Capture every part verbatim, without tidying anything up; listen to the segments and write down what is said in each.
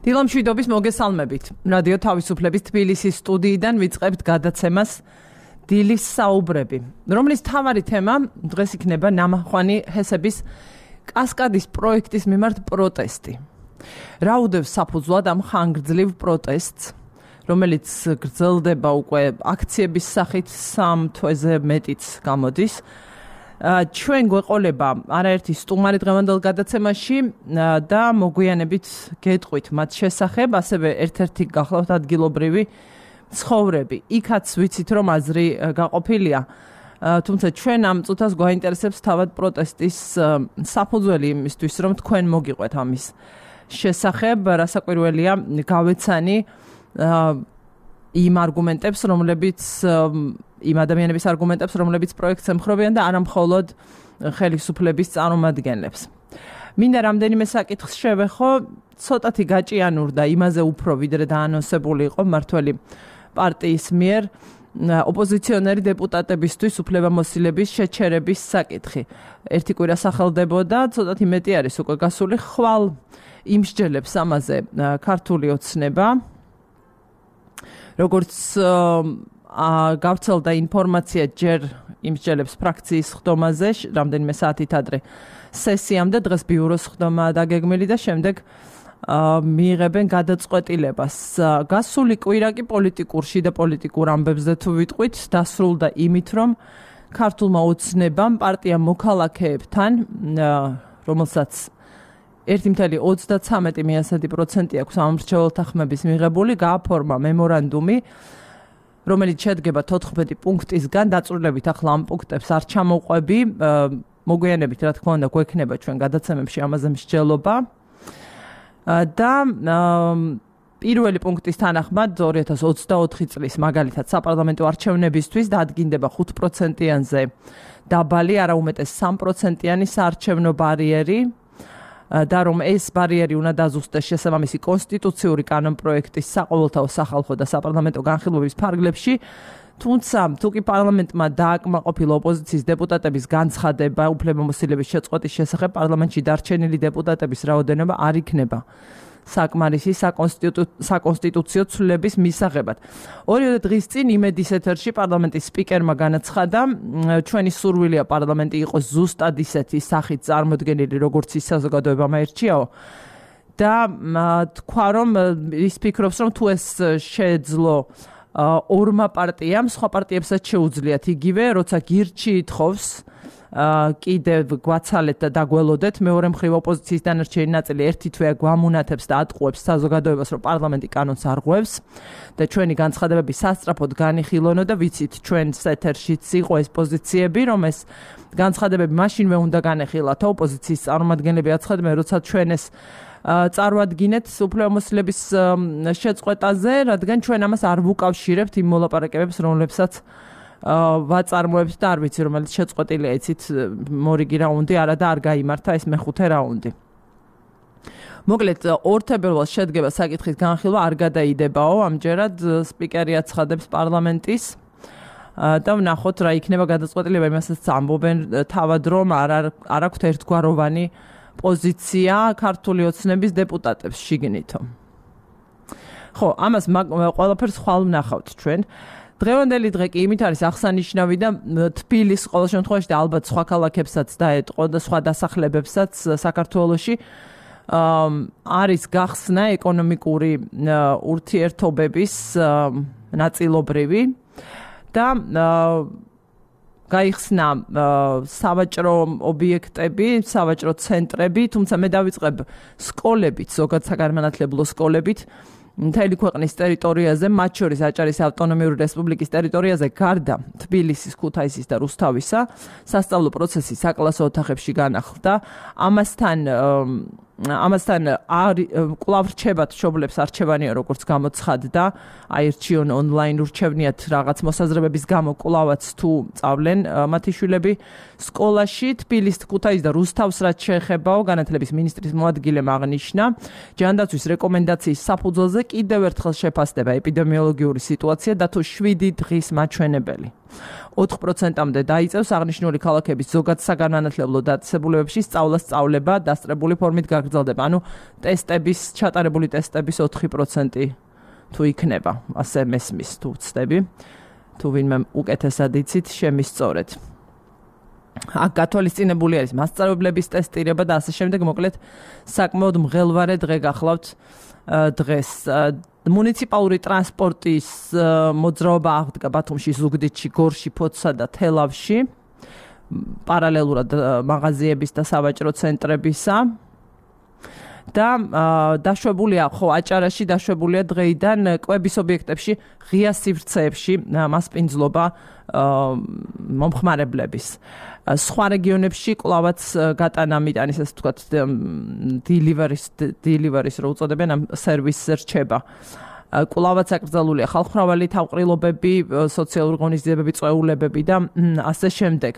დილამშვიდობის მოგესალმებით. რადიო თავისუფლების თბილისის სტუდიიდან ვიწყებთ გადაცემას დილის საუბრები, რომლის მთავარი თემა დღეს იქნება ნამახვანი ჰესების კასკადის პროექტის მიმართ პროტესტი. რა უდევს საფუძვლად ამ ხანგრძლივ პროტესტს, რომელიც გრძელდება უკვე აქციების სახით სამ თვეზე მეტიც გამოდის. ჩვენ გვეყოლება არაერთი სტუმარი დღევანდელ გადაცემაში და მოგვიანებით გეტყვით მათ შესახებ, ასევე ერთ-ერთი გახლავთ ადგილობრივი ცხოვრები. იქაც ვიცით, რომ აზრი გაყოფილია, თუმცა ჩვენ ამ წუთას გვაინტერესებს თავად პროტესტის საფუძველი იმისთვის, რომ თქვენ მოგიყვეთ ამის შესახებ, რასაკვირველია გავეცანი იმ არგუმენტებს, რომლებიც იმ ადამიანების არგუმენტებს, რომლებიც პროექტს ემხრობიან და არა მხოლოდ ხელისუფლების წარმომადგენლებს. მინდა რამდენიმე საკითხს შევეხო, ცოტათი გაჭიანურდა იმაზე უფრო, ვიდრე დაანონსებული იყო მმართველი პარტიის მიერ ოპოზიციონერი დეპუტატებისთვის უფლებამოსილების შეჩერების საკითხი. ერთი კვირა სახელდებოდა, ცოტათი მეტი არის უკვე გასული, ხვალ იმსჯელებს ამაზე ქართული ოცნება. როგორც გავრცელდა ინფორმაცია ჯერ იმსჯელებს ფრაქციის ხდომაზე, რამდენიმე საათით ადრე სესიამდე, დღეს ბიუროს ხდომაა დაგეგმილი და შემდეგ მიიღებენ გადაწყვეტილებას. გასული კვირა კი პოლიტიკურში და პოლიტიკურ ამბებზე თუ ვიტყვით, დასრულდა იმით, რომ ქართულმა ოცნებამ პარტია მოქალაქეებთან, რომელსაც ერთი მცდელო ოცდათვრამეტი პროცენტი აქვს ამომრჩეველთა ხმების მიღებული, გააფორმა მემორანდუმი, რომელიც შედგება თოთხმეტი პუნქტისგან, დაწვრილებით ახლა ამ პუნქტებს არ ჩამოვყვები, მოგვიანებით რა თქმა უნდა გვექნება ჩვენ გადაცემებში ამაზე მსჯელობა. და პირველი პუნქტის თანახმად ორი ათას ოცდაოთხი წლის მაგალითად საპარლამენტო არჩევნებისთვის დადგინდება ხუთ პროცენტიანზე დაბალი, არა უმეტეს სამ პროცენტიანი საარჩევნო ბარიერი და რომ ეს ბარიერი უნდა დაზუსტდეს შესაბამისი კონსტიტუციური კანონპროექტის საყოველთაო სახალხო და საპარლამენტო განხილვების ფარგლებში. თუმცა თუ კი პარლამენტმა დააკმაყოფილა ოპოზიციის დეპუტატების განცხადება უფლებამოსილების შეწყვეტის შესახებ, პარლამენტში დარჩენილი დეპუტატების რაოდენობა არ იქნება საკმარისი საკონსტიტუციო ცვლილების მისაღებად. ორივე დღის წინ იმედის ეთერში პარლამენტის სპიკერმა განაცხადა, ჩვენი სურვილია პარლამენტი იყოს ზუსტად ისეთი სახით წარმოდგენილი, როგორც ის საზოგადოებამ აირჩიაო. და თქვა, რომ ის ფიქრობს, რომ თუ ეს შეეძლო ორმა პარტიამ, სხვა პარტიებსაც შეუძლიათ იგივე, როცა გირჩი ითხოვს კიდევ გვაცალეთ და დაგველოდეთ, მეორე მხრივ ოპოზიციის დანარჩენი ნაწილი ერთი თვეა გვამუნათებს და ატყუებს საზოგადოებას, რომ პარლამენტი კანონს არღვევს და ჩვენი განცხადებები სასწრაფოდ განიხილონო და ვიცით ჩვენს ეთერშიც იყო ეს პოზიციები, რომ ეს განცხადებები მაშინვე უნდა განეხილათ ოპოზიციის წარმომადგენლები აცხადებენ, როცა ჩვენ ეს წარვადგინეთ უფლებამოსილების შეწყვეტაზე, რადგან ჩვენ ამას არ ვუკავშირებთ იმ მოლაპარაკებებს, რომლებსაც ვაწარმოებთ და არ ვიცი, რომელიც შეწყვეტილია იცით მორიგი რაუნდი, არა და არ გაიმართა ეს მეხუთე რაუნდი. მოკლედ, ორ თებერვალს შედგება საკითხის განხილვა, არ გადაიდებაო, ამჯერად სპიკერი აცხადებს პარლამენტის და ვნახოთ რა იქნება გადაწყვეტილება, იმასაც ამბობენ თავად, რომ არ არ აქვთ ერთგვაროვანი პოზიცია ქართული ოცნების დეპუტატებს შიგნითო. ხო, ამას ყველაფერს ხვალ ვნახავთ ჩვენ. დღევანდელი დღე კი იმით არის აღსანიშნავი და თბილისს ყოველ შემთხვევაში და ალბათ სხვა ქალაქებსაც დაეტყო და სხვა დასახლებებსაც საქართველოში არის გახსნა ეკონომიკური ურთიერთობების ნაწილობრივი და გაიხსნა სავაჭრო ობიექტები, სავაჭრო ცენტრები, თუმცა მე დავიწყებ სკოლებით, ზოგადად საგანმანათლებლო სკოლებით, მთელი ქვეყნის ტერიტორიაზე, მათ შორის აჭარის ავტონომიური რესპუბლიკის ტერიტორიაზე, გარდა თბილისის, ქუთაისის და რუსთავისა, სასწავლო პროცესი საკლასო ოთახებში განახლდა. ამასთან ამასთან კვლავ რჩებათ მშობლებს არჩევანია, როგორც გამოცხადდა, აირჩიონ ონლაინ ურჩევნიათ რაღაც მოსაზრებების გამო კვლავაც თუ წავლენ მათი შვილები სკოლაში. თბილისს, ქუთაისს და რუსთავს რაც შეეხებაო, განათლების მინისტრის მოადგილემ აღნიშნა, ჯანდაცვის რეკომენდაციის საფუძველზე კიდევ ერთხელ შეფასდება ეპიდემიოლოგიური სიტუაცია და თუ შვიდი დღის მაჩვენებელი. ოთხ პროცენტამდე დაიწევს აღნიშნული ქალაქების ზოგად საგანმანათლებლო დაწესებულებებში სწავლა სწავლება დასწრებული ფორმით გაგრძელდება. ანუ ტესტების, ჩატარებული ტესტების ოთხი პროცენტი თუ იქნება, ასე მესმის თუ ვცდები, თუ ვინმე უკეთესად იცით, შემისწორეთ. აქ გათვალისწინებული არის მასწავლებლების ტესტირება და ასე შემდეგ, მოკლედ საკმაოდ მღელვარე დღე გახლავთ დღეს. მუნიციპალური ტრანსპორტის მოძრაობა აღდგა ბათუმში, ზუგდიდში, გორში, ფოთსა და თელავში, პარალელურად მაღაზიების და სავაჭრო ცენტრებისა. და დაშვებულია, ხო, აჭარაში დაშვებულია დღეიდან კვების ობიექტებში, ღია სივრცეებში მასპინძლობა მომხმარებლების. სხვა რეგიონებში კვლავაც გატანა მიტანის, ასე ვთქვათ, delivery delivery-ს რო უწოდებენ, ამ სერვისს რჩება. კვლავაც აკრძალულია ხალხმრავალი თავყრილობები, სოციალური ღონისძიებები, წვეულებები და ასე შემდეგ.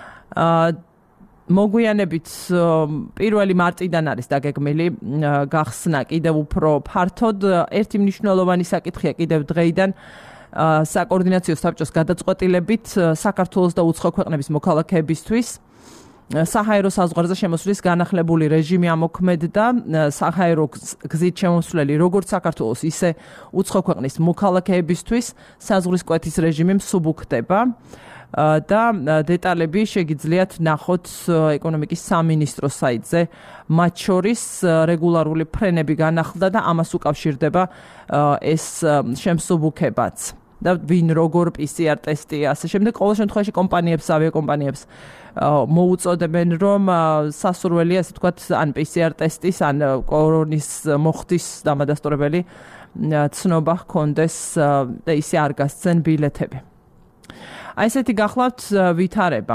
მოგვიანებით პირველი მარტიდან არის დაგეგმილი გახსნა კიდევ უფრო ფართოდ. ერთი მნიშვნელოვანი საკითხია კიდევ დღეიდან საკოორდინაციო საბჭოს გადაწყვეტილებით საქართველოს და უცხო ქვეყნების მოქალაქეებისთვის საჰაერო საზღვარზე შემოსვლის განახლებული რეჟიმი ამოქმედდა. საჰაერო გზით შემოსვლელი როგორც საქართველოს, ისე უცხო ქვეყნის მოქალაქეებისთვის საზღვრის კვეთის რეჟიმი მსუბუქდება. და დეტალები შეგიძლიათ ნახოთ ეკონომიკის სამინისტროს საიტზე. მათ შორის რეგულარული ფრენები განახლდა და ამას უკავშირდება ეს შემსუბუქებაც. და ვინ როგორ პი სი არ ტესტი ასე შემდეგ. ყოველ შემთხვევაში კომპანიებს, ავიაკომპანიებს მოუწოდებენ, რომ სასურველია, ასე ვთქვათ, ან პი სი არ ტესტის, ან კორონის მოხდის დამადასტურებელი ცნობა ჰქონდეს და ისე არ გასცენ ბილეთები. აი ესეთი გახლავთ ვითარება.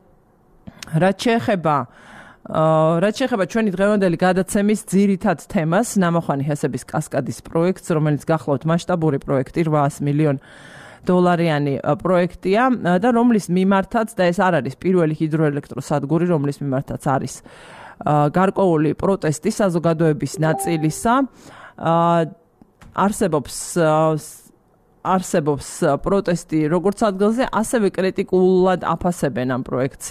რაც შეეხება რაც შეეხება ჩვენი დღევანდელი გადაცემის ძირითად თემას, ნამახვანი ჰესების კასკადის პროექტს, რომელიც გახლავთ მასშტაბური პროექტი, რვაას მილიონ დოლარიანი პროექტია და რომლის მიმართაც და ეს არ არის პირველი ჰიდროელექტროსადგური, რომლის მიმართაც არის გარკვეული პროტესტი საზოგადოების ნაწილისა. არსებობს არსებობს პროტესტი როგორც ადგილზე, ასევე კრიტიკულად აფასებენ ამ პროექტს.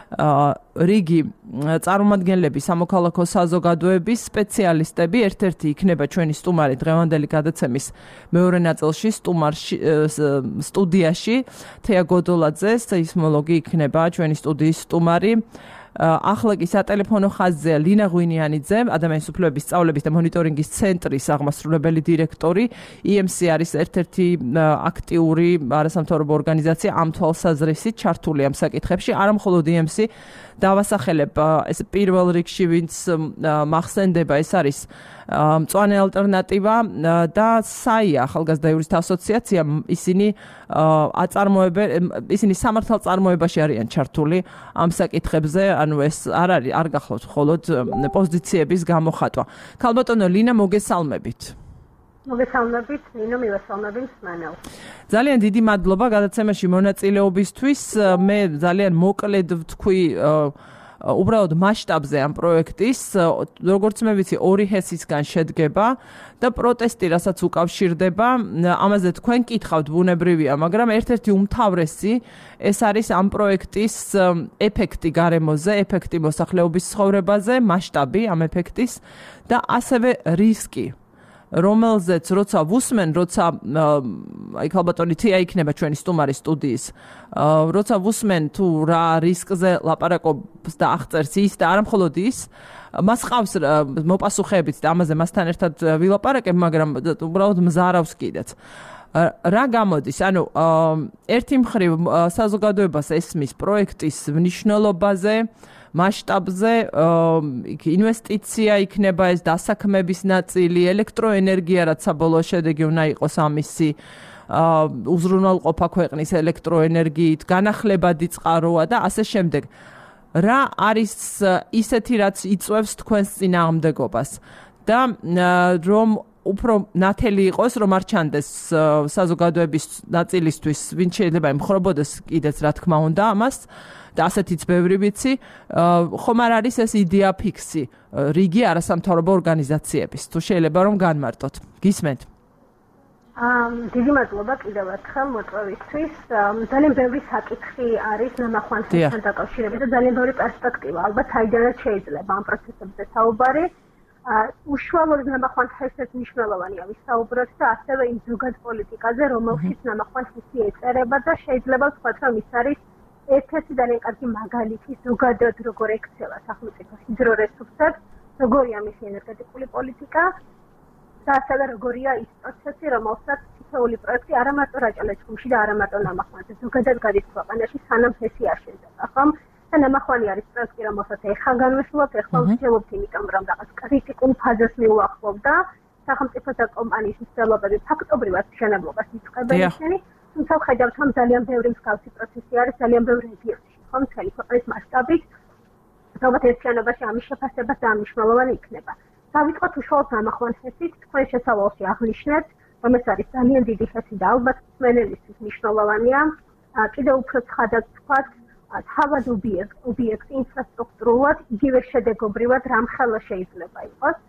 რიგი წარმომადგენლები, სამოქალაქო საზოგადოების სპეციალისტები, ერთ-ერთი იქნება ჩვენი სტუმარი დღევანდელი გადაცემის მეორე ნაწილში, სტუმარში სტუდიაში. თეა გოდოლაძე, სეისმოლოგი იქნება ჩვენი სტუდიის სტუმარი. ახლა კი სატელეფონო ხაზზეა ლინა ღვინიანიძე, ადამიანის უფლებების სწავლების და მონიტორინგის ცენტრის აღმასრულებელი დირექტორი. ი ემ სი არის ერთ-ერთი აქტიური არასამთავრობო ორგანიზაცია ამ თვალსაზრისით ჩართული ამ საკითხებში. არა მხოლოდ ი ემ სი დავასახელებ ეს პირველ რიგში, ვინც მახსენდება, ეს არის მწვანე ალტერნატივა და საია ახალგაზრდა იურისტთა ასოციაცია. ისინი აწარმოებენ, ისინი სამართალ წარმოებაში არიან ჩართული ამ საკითხებზე, ანუ ეს არ არის, არ გახლავთ მხოლოდ პოზიციების გამოხატვა. ქალბატონო ლინა, მოგესალმებით. მოგესალმებით, ნინო, მივესალმები მსმენელს. ძალიან დიდი მადლობა გადაცემაში მონაწილეობისთვის. მე ძალიან მოკლედ ვთქვი უბრალოდ მასშტაბზე ამ პროექტის, როგორც მე ვიცი, ორი ჰესისგან შედგება და პროტესტი, რასაც უკავშირდება, ამაზე თქვენ კითხავთ, ბუნებრივია, მაგრამ ერთ-ერთი უმთავრესი ეს არის ამ პროექტის ეფექტი გარემოზე, ეფექტი მოსახლეობის ცხოვრებაზე, მასშტაბი ამ ეფექტის და ასევე რისკი, რომელზეც როცა ვუსმენ, როცა აი ქალბატონი თია იქნება ჩვენი სტუმარი სტუდიის, როცა ვუსმენ თუ რა რისკზე ლაპარაკობს და აღწერს ის და არა მხოლოდ ის, მას ყავს მოპასუხეებიც და ამაზე მასთან ერთად ვილაპარაკებ, მაგრამ უბრალოდ მზარავს კიდეც. რა გამოდის? ანუ ერთი მხრივ საზოგადოებას ესმის პროექტის მნიშვნელობაზე, მასშტაბზე, ინვესტიცია იქნება ეს დასაქმების ნაწილი, ელექტროენერგია, რაც საბოლოო შედეგი უნდა იყოს ამისი, უზრუნველყოფა ქვეყნის ელექტროენერგიით, განახლებადი წყაროა და ასე შემდეგ. რა არის ისეთი, რაც იწვევს თქვენს წინააღმდეგობას და რომ უფრო ნათელი იყოს, რომ არ ჩანდეს საზოგადოების ნაწილისთვის, ვინც შეიძლება იმხრობოდეს კიდეც, რა თქმა უნდა, ამას და ასეთიც ბევრი ვიცი, ხომ არ არის ეს იდეა ფიქსი რიგი არასამთავრობო ორგანიზაციების, თუ შეიძლება რომ განმარტოთ. გისმენთ? დიდი მადლობა კიდევ ერთხელ მოწვევისთვის. ძალიან ბევრი საკითხი არის ნამახვანთებთან დაკავშირებით და ძალიან ბევრი პერსპექტივა. ალბათ აიდანაც შეიძლება ამ პროცესებზე საუბარი. უშუალოდ ნამახვანთებს მნიშვნელოვანია ვისაუბროთ და ასევე იმ ზოგად პოლიტიკაზე, რომელშიც ნამახვანთი ეწერება და შეიძლება ვთქვათ, რომ ის არის ერთ-ერთი ძალიან კარგი მაგალითი ზოგადად როგორ ექცევა სახელმწიფო ჰიდრო რესურსებს, როგორია მისი ენერგეტიკული პოლიტიკა. და ასევე როგორია ის პროცესი, რომელსაც თითოეული პროექტი არა მარტო რაჭა-ლეჩხუმში და არა მარტო ნამახვანზე, ზოგადად გადის ქვეყანაში, სანამ ფესი არ შეძება, ხომ? და ნამახვანი არის პროექტი, რომელსაც ეხლა განვიხილავთ, ეხლა ვსჯელობთ, იმიტომ რომ რაღაც კრიტიკულ ფაზას მიუახლოვ და სახელმწიფო და კომპანიის მცდელობები ფაქტობრივად მშენებლობას იწყებენ ისინი, თუმცა ვხედავთ, რომ ძალიან ბევრი მსგავსი პროცესი არის ძალიან ბევრ რეგიონში, ხომ? მთელი ქვეყნის მასშტაბით, ალბათ ერთ შენობაში ამის შეფასება მნიშვნელოვანი იქნება. დავიწყოთ უშუალოდ ნამახვანთებით, თქვენ შესავალში აღნიშნეთ, რომ ეს არის ძალიან დიდი ხესი და ალბათ მსმენელისთვის მნიშვნელოვანია. კიდევ უფრო ცხადად ვთქვათ, თავად ობიექტი ინფრასტრუქტურულად, იგივე შედეგობრივად რამხელა შეიძლება იყოს.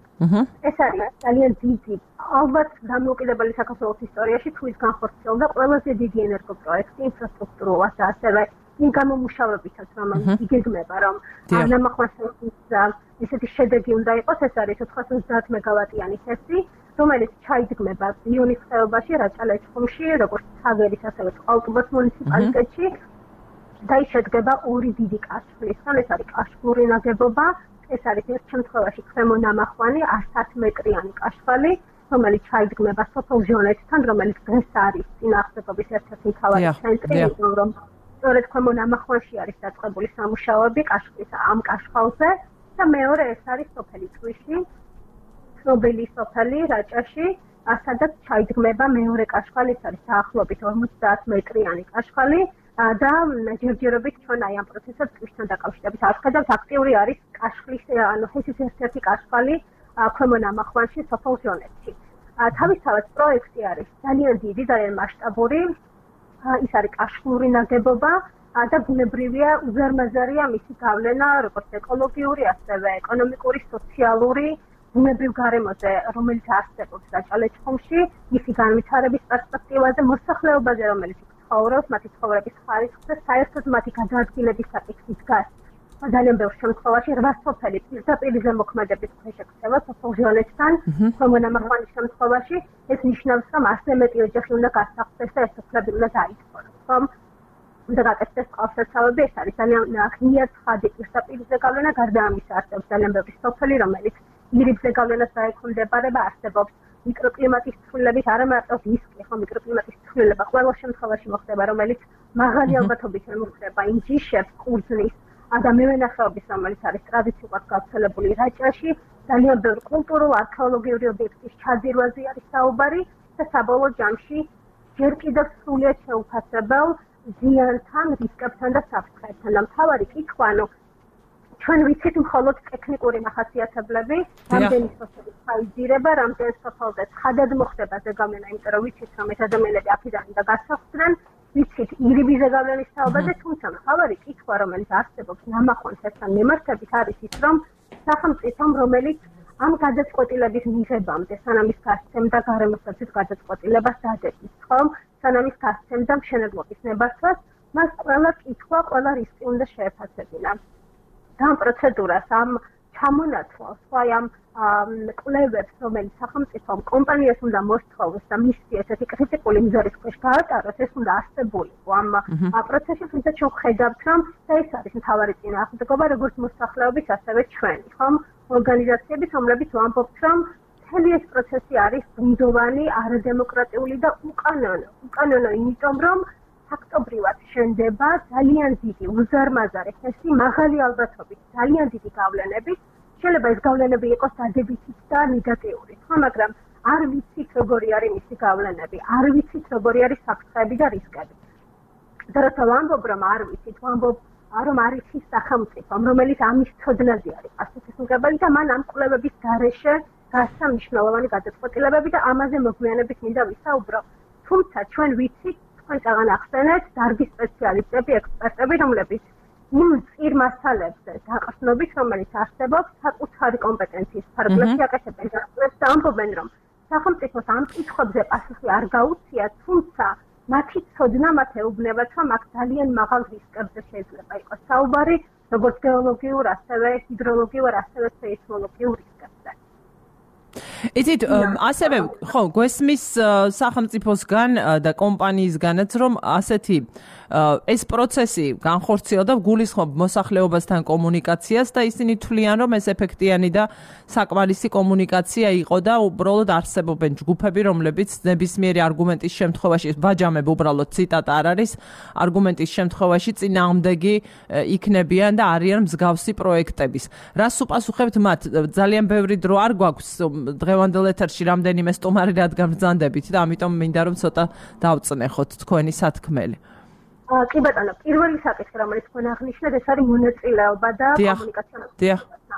ეს არის ძალიან დიდი, ალბათ დამოუკიდებელი საქართველოს ისტორიაში თუ ის განხორციელდა ყველაზე დიდი ენერგოპროექტი ინფრასტრუქტურულად და ასევე იმ გამომუშავებითაც, რომელიც იგეგმება, რომ ნამახვანთების ისეთი შედეგი უნდა იყოს, ეს არის ოთხას ოცდაათ მეგავატიანი ჰესი, რომელიც ჩაიდგმება რიონის ხეობაში, რაჭა-ლეჩხუმში, როგორც ცაგერის, ასევე წყალტუბოს მუნიციპალიტეტში და ის შედგება ორი დიდი კაშხლისგან, ეს არის კაშხლური ნაგებობა, ეს არის ერთ შემთხვევაში ქვემო ნამახვანი, ათ მეტრიანი კაშხალი, რომელიც ჩაიდგმება სოფელ ჟონეთთან, რომელიც დღეს არის წინააღმდეგობის ერთ-ერთი მთავარი ცენტრი, რომ სწორედ ქვემო ნამახვანში არის დაწყებული სამუშაოები კაშხლის ამ კაშხალზე. და მეორე ეს არის სოფელი წვიში, ცნობილი სოფელი რაჭაში, სადაც ჩაიდგმება მეორე კაშხალი, ეს არის დაახლოებით ორმოცდაათ მეტრიანი კაშხალი და ჯერჯერობით ჩვენ აი ამ პროცესად წვისთან დაკავშირებით ავხედავთ, აქტიური არის კაშხლის, ანუ ჰესის ერთ-ერთი კაშხალი ქვემო ნამახვანში, სოფელ ჟონეთში. თავისთავად პროექტი არის ძალიან დიდი, ძალიან მასშტაბური, ის არის კაშხლური ნაგებობა. და ბუნებრივია, უზარმაზარია მისი გავლენა, როგორც ეკოლოგიური, ასევე ეკონომიკური, სოციალური, ბუნებრივ გარემოზე, რომელიც არსებობს რაჭა-ლეჩხუმში, მისი განვითარების პერსპექტივაზე, მოსახლეობაზე, რომელიც იქ ცხოვრობს, მათი ცხოვრების ხარისხზე, საერთოდ მათი გადაადგილების საკითხი დგას. ძალიან ბევრ შემთხვევაში რვა სოფელი პირდაპირ ზემოქმედების ქვეშ ექცევა სოფელ ჟონეთთან, ქვემო ნამახვანის შემთხვევაში, ეს ნიშნავს, რომ ასზე მეტი ოჯახი უნდა გასახლდეს და ეს სოფლები უნდა დაითხოვოს, ხომ? და გაკეთდეს წყალსაცავები, ეს არის ძალიან ღია ცხადი პირდაპირ გავლენა, გარდა ამისა არსებობს ძალიან ბევრი სოფელი, რომელიც ირიბზე გავლენას დაექვემდებარება, არსებობს მიკროკლიმატის ცვლილებით, არა მარტო რისკი, ხო მიკროკლიმატის ცვლილება ყველა შემთხვევაში მოხდება, რომელიც მაღალი ალბათობით ემუქრება იმ ჯიშებს, ყურძნის და მევენახეობის, რომელიც არის ტრადიციულად გავრცელებული რაჭაში, ძალიან ბევრ კულტურულ, არქეოლოგიური ობიექტის ჩაძირვაზე არის საუბარი და საბოლოო ჯამში ჯერ კიდევ სრულიად შეუფასებელ ზიანთან, რისკებთან და საფრთხეებთან. და მთავარი კითხვა, ანუ ჩვენ ვიცით მხოლოდ ტექნიკური მახასიათებლები, რამდენი სოფელი ჩაიძირება, რამდენი სოფელზე ცხადად მოხდება ზეგავლენა, იმიტომ რომ ვიცით, რომ ეს ადამიანები აქედან უნდა გასახლდნენ, ვიცით ირიბის ზეგავლენის თაობაზე, თუმცა მთავარი კითხვა, რომელიც არსებობს ნამახვანთებთან მიმართებით, არის ის, რომ სახელმწიფომ, რომელიც ამ გადაწყვეტილების მიღებამდე, სანამ ის გასცემდა გარემოსდაცვის გადაწყვეტილებას დადების, ხომ? სანამ ის გასცემდა მშენებლობის ნებართვას, მას ყველა კითხვა, ყველა რისკი უნდა შეეფასებინა. და ამ პროცედურას, ამ ჩამონაცვალს, სხვა ამ კვლევებს, რომელიც სახელმწიფომ კომპანიას უნდა მოსთხოვოს და მისი ესეთი კრიტიკული მიზერის ქვეშ გაატაროს, ეს უნდა არსებულიყო ამ პროცესში, თუმცა ჩვენ ვხედავთ, რომ და ეს არის მთავარი წინააღმდეგობა, როგორც მოსახლეობის, ასევე ჩვენი, ხომ? ორგანიზაციების, რომლებიც ვამბობთ, რომ მთელი ეს პროცესი არის ბუნდოვანი, არადემოკრატიული და უკანონო. უკანონო იმიტომ, რომ ფაქტობრივად შენდება ძალიან დიდი უზარმაზარი ჰესი, მაღალი ალბათობით, ძალიან დიდი გავლენებით. შეიძლება ეს გავლენები იყოს დადებითიც და ნეგატიური, ხო, მაგრამ არ ვიცით როგორი არის მისი გავლენები, არ ვიცით როგორი არის საფრთხეები და რისკები. და როცა ვამბობ, რომ არ ვიცით, ვამბობ, რომ არის ის სახელმწიფო, რომელიც ამის ცოდნაზე არის პასუხისმგებელი და მან ამ კვლევების გარეშე გასცა მნიშვნელოვანი გადაწყვეტილებები და ამაზე მოგვიანებით მინდა ვისაუბრო. თუმცა ჩვენ ვიცით, თქვენ წაღან ახსენეთ, დარგის სპეციალისტები, ექსპერტები, რომლებიც იმ წირ მასალებზე დაყრდნობით, რომელიც არსებობს, საკუთარი კომპეტენციის ფარგლებში აკეთებენ და ამბობენ, რომ სახელმწიფოს ამ კითხვებზე პასუხი არ გაუწია, თუმცა მათი ცოდნა მათ ეუბნებათ, რომ აქ ძალიან მაღალ რისკებზე შეიძლება იყოს საუბარი, როგორც გეოლოგიურ, ასევე ჰიდროლოგიურ, ასევე სეისმოლოგიურ რისკებზე. იცით, ასევე ხო, გვესმის სახელმწიფოსგან და კომპანიისგანაც, რომ ასეთი ეს პროცესი განხორციელდა გულისხმობ მოსახლეობასთან კომუნიკაციას და ისინი თვლიან, რომ ეს ეფექტიანი და საკმარისი კომუნიკაცია იყო და უბრალოდ არსებობენ ჯგუფები, რომლებიც ნებისმიერი არგუმენტის შემთხვევაში, ვაჯამებ უბრალოდ ციტატა არ არის, არგუმენტის შემთხვევაში წინააღმდეგი იქნებიან და არიან მსგავსი პროექტების. რას უპასუხებთ მათ? ძალიან ბევრი დრო არ გვაქვს დღევანდელ ეთერში რამდენიმე სტუმარი რადგან ბრძანდებით და ამიტომ მინდა რომ ცოტა დავწნეხოთ თქვენი სათქმელი. კი ბატონო, პირველი საკითხი, რომელიც თქვენ აღნიშნეთ, ეს არის მონაწილეობა და კომუნიკაცია. დიახ.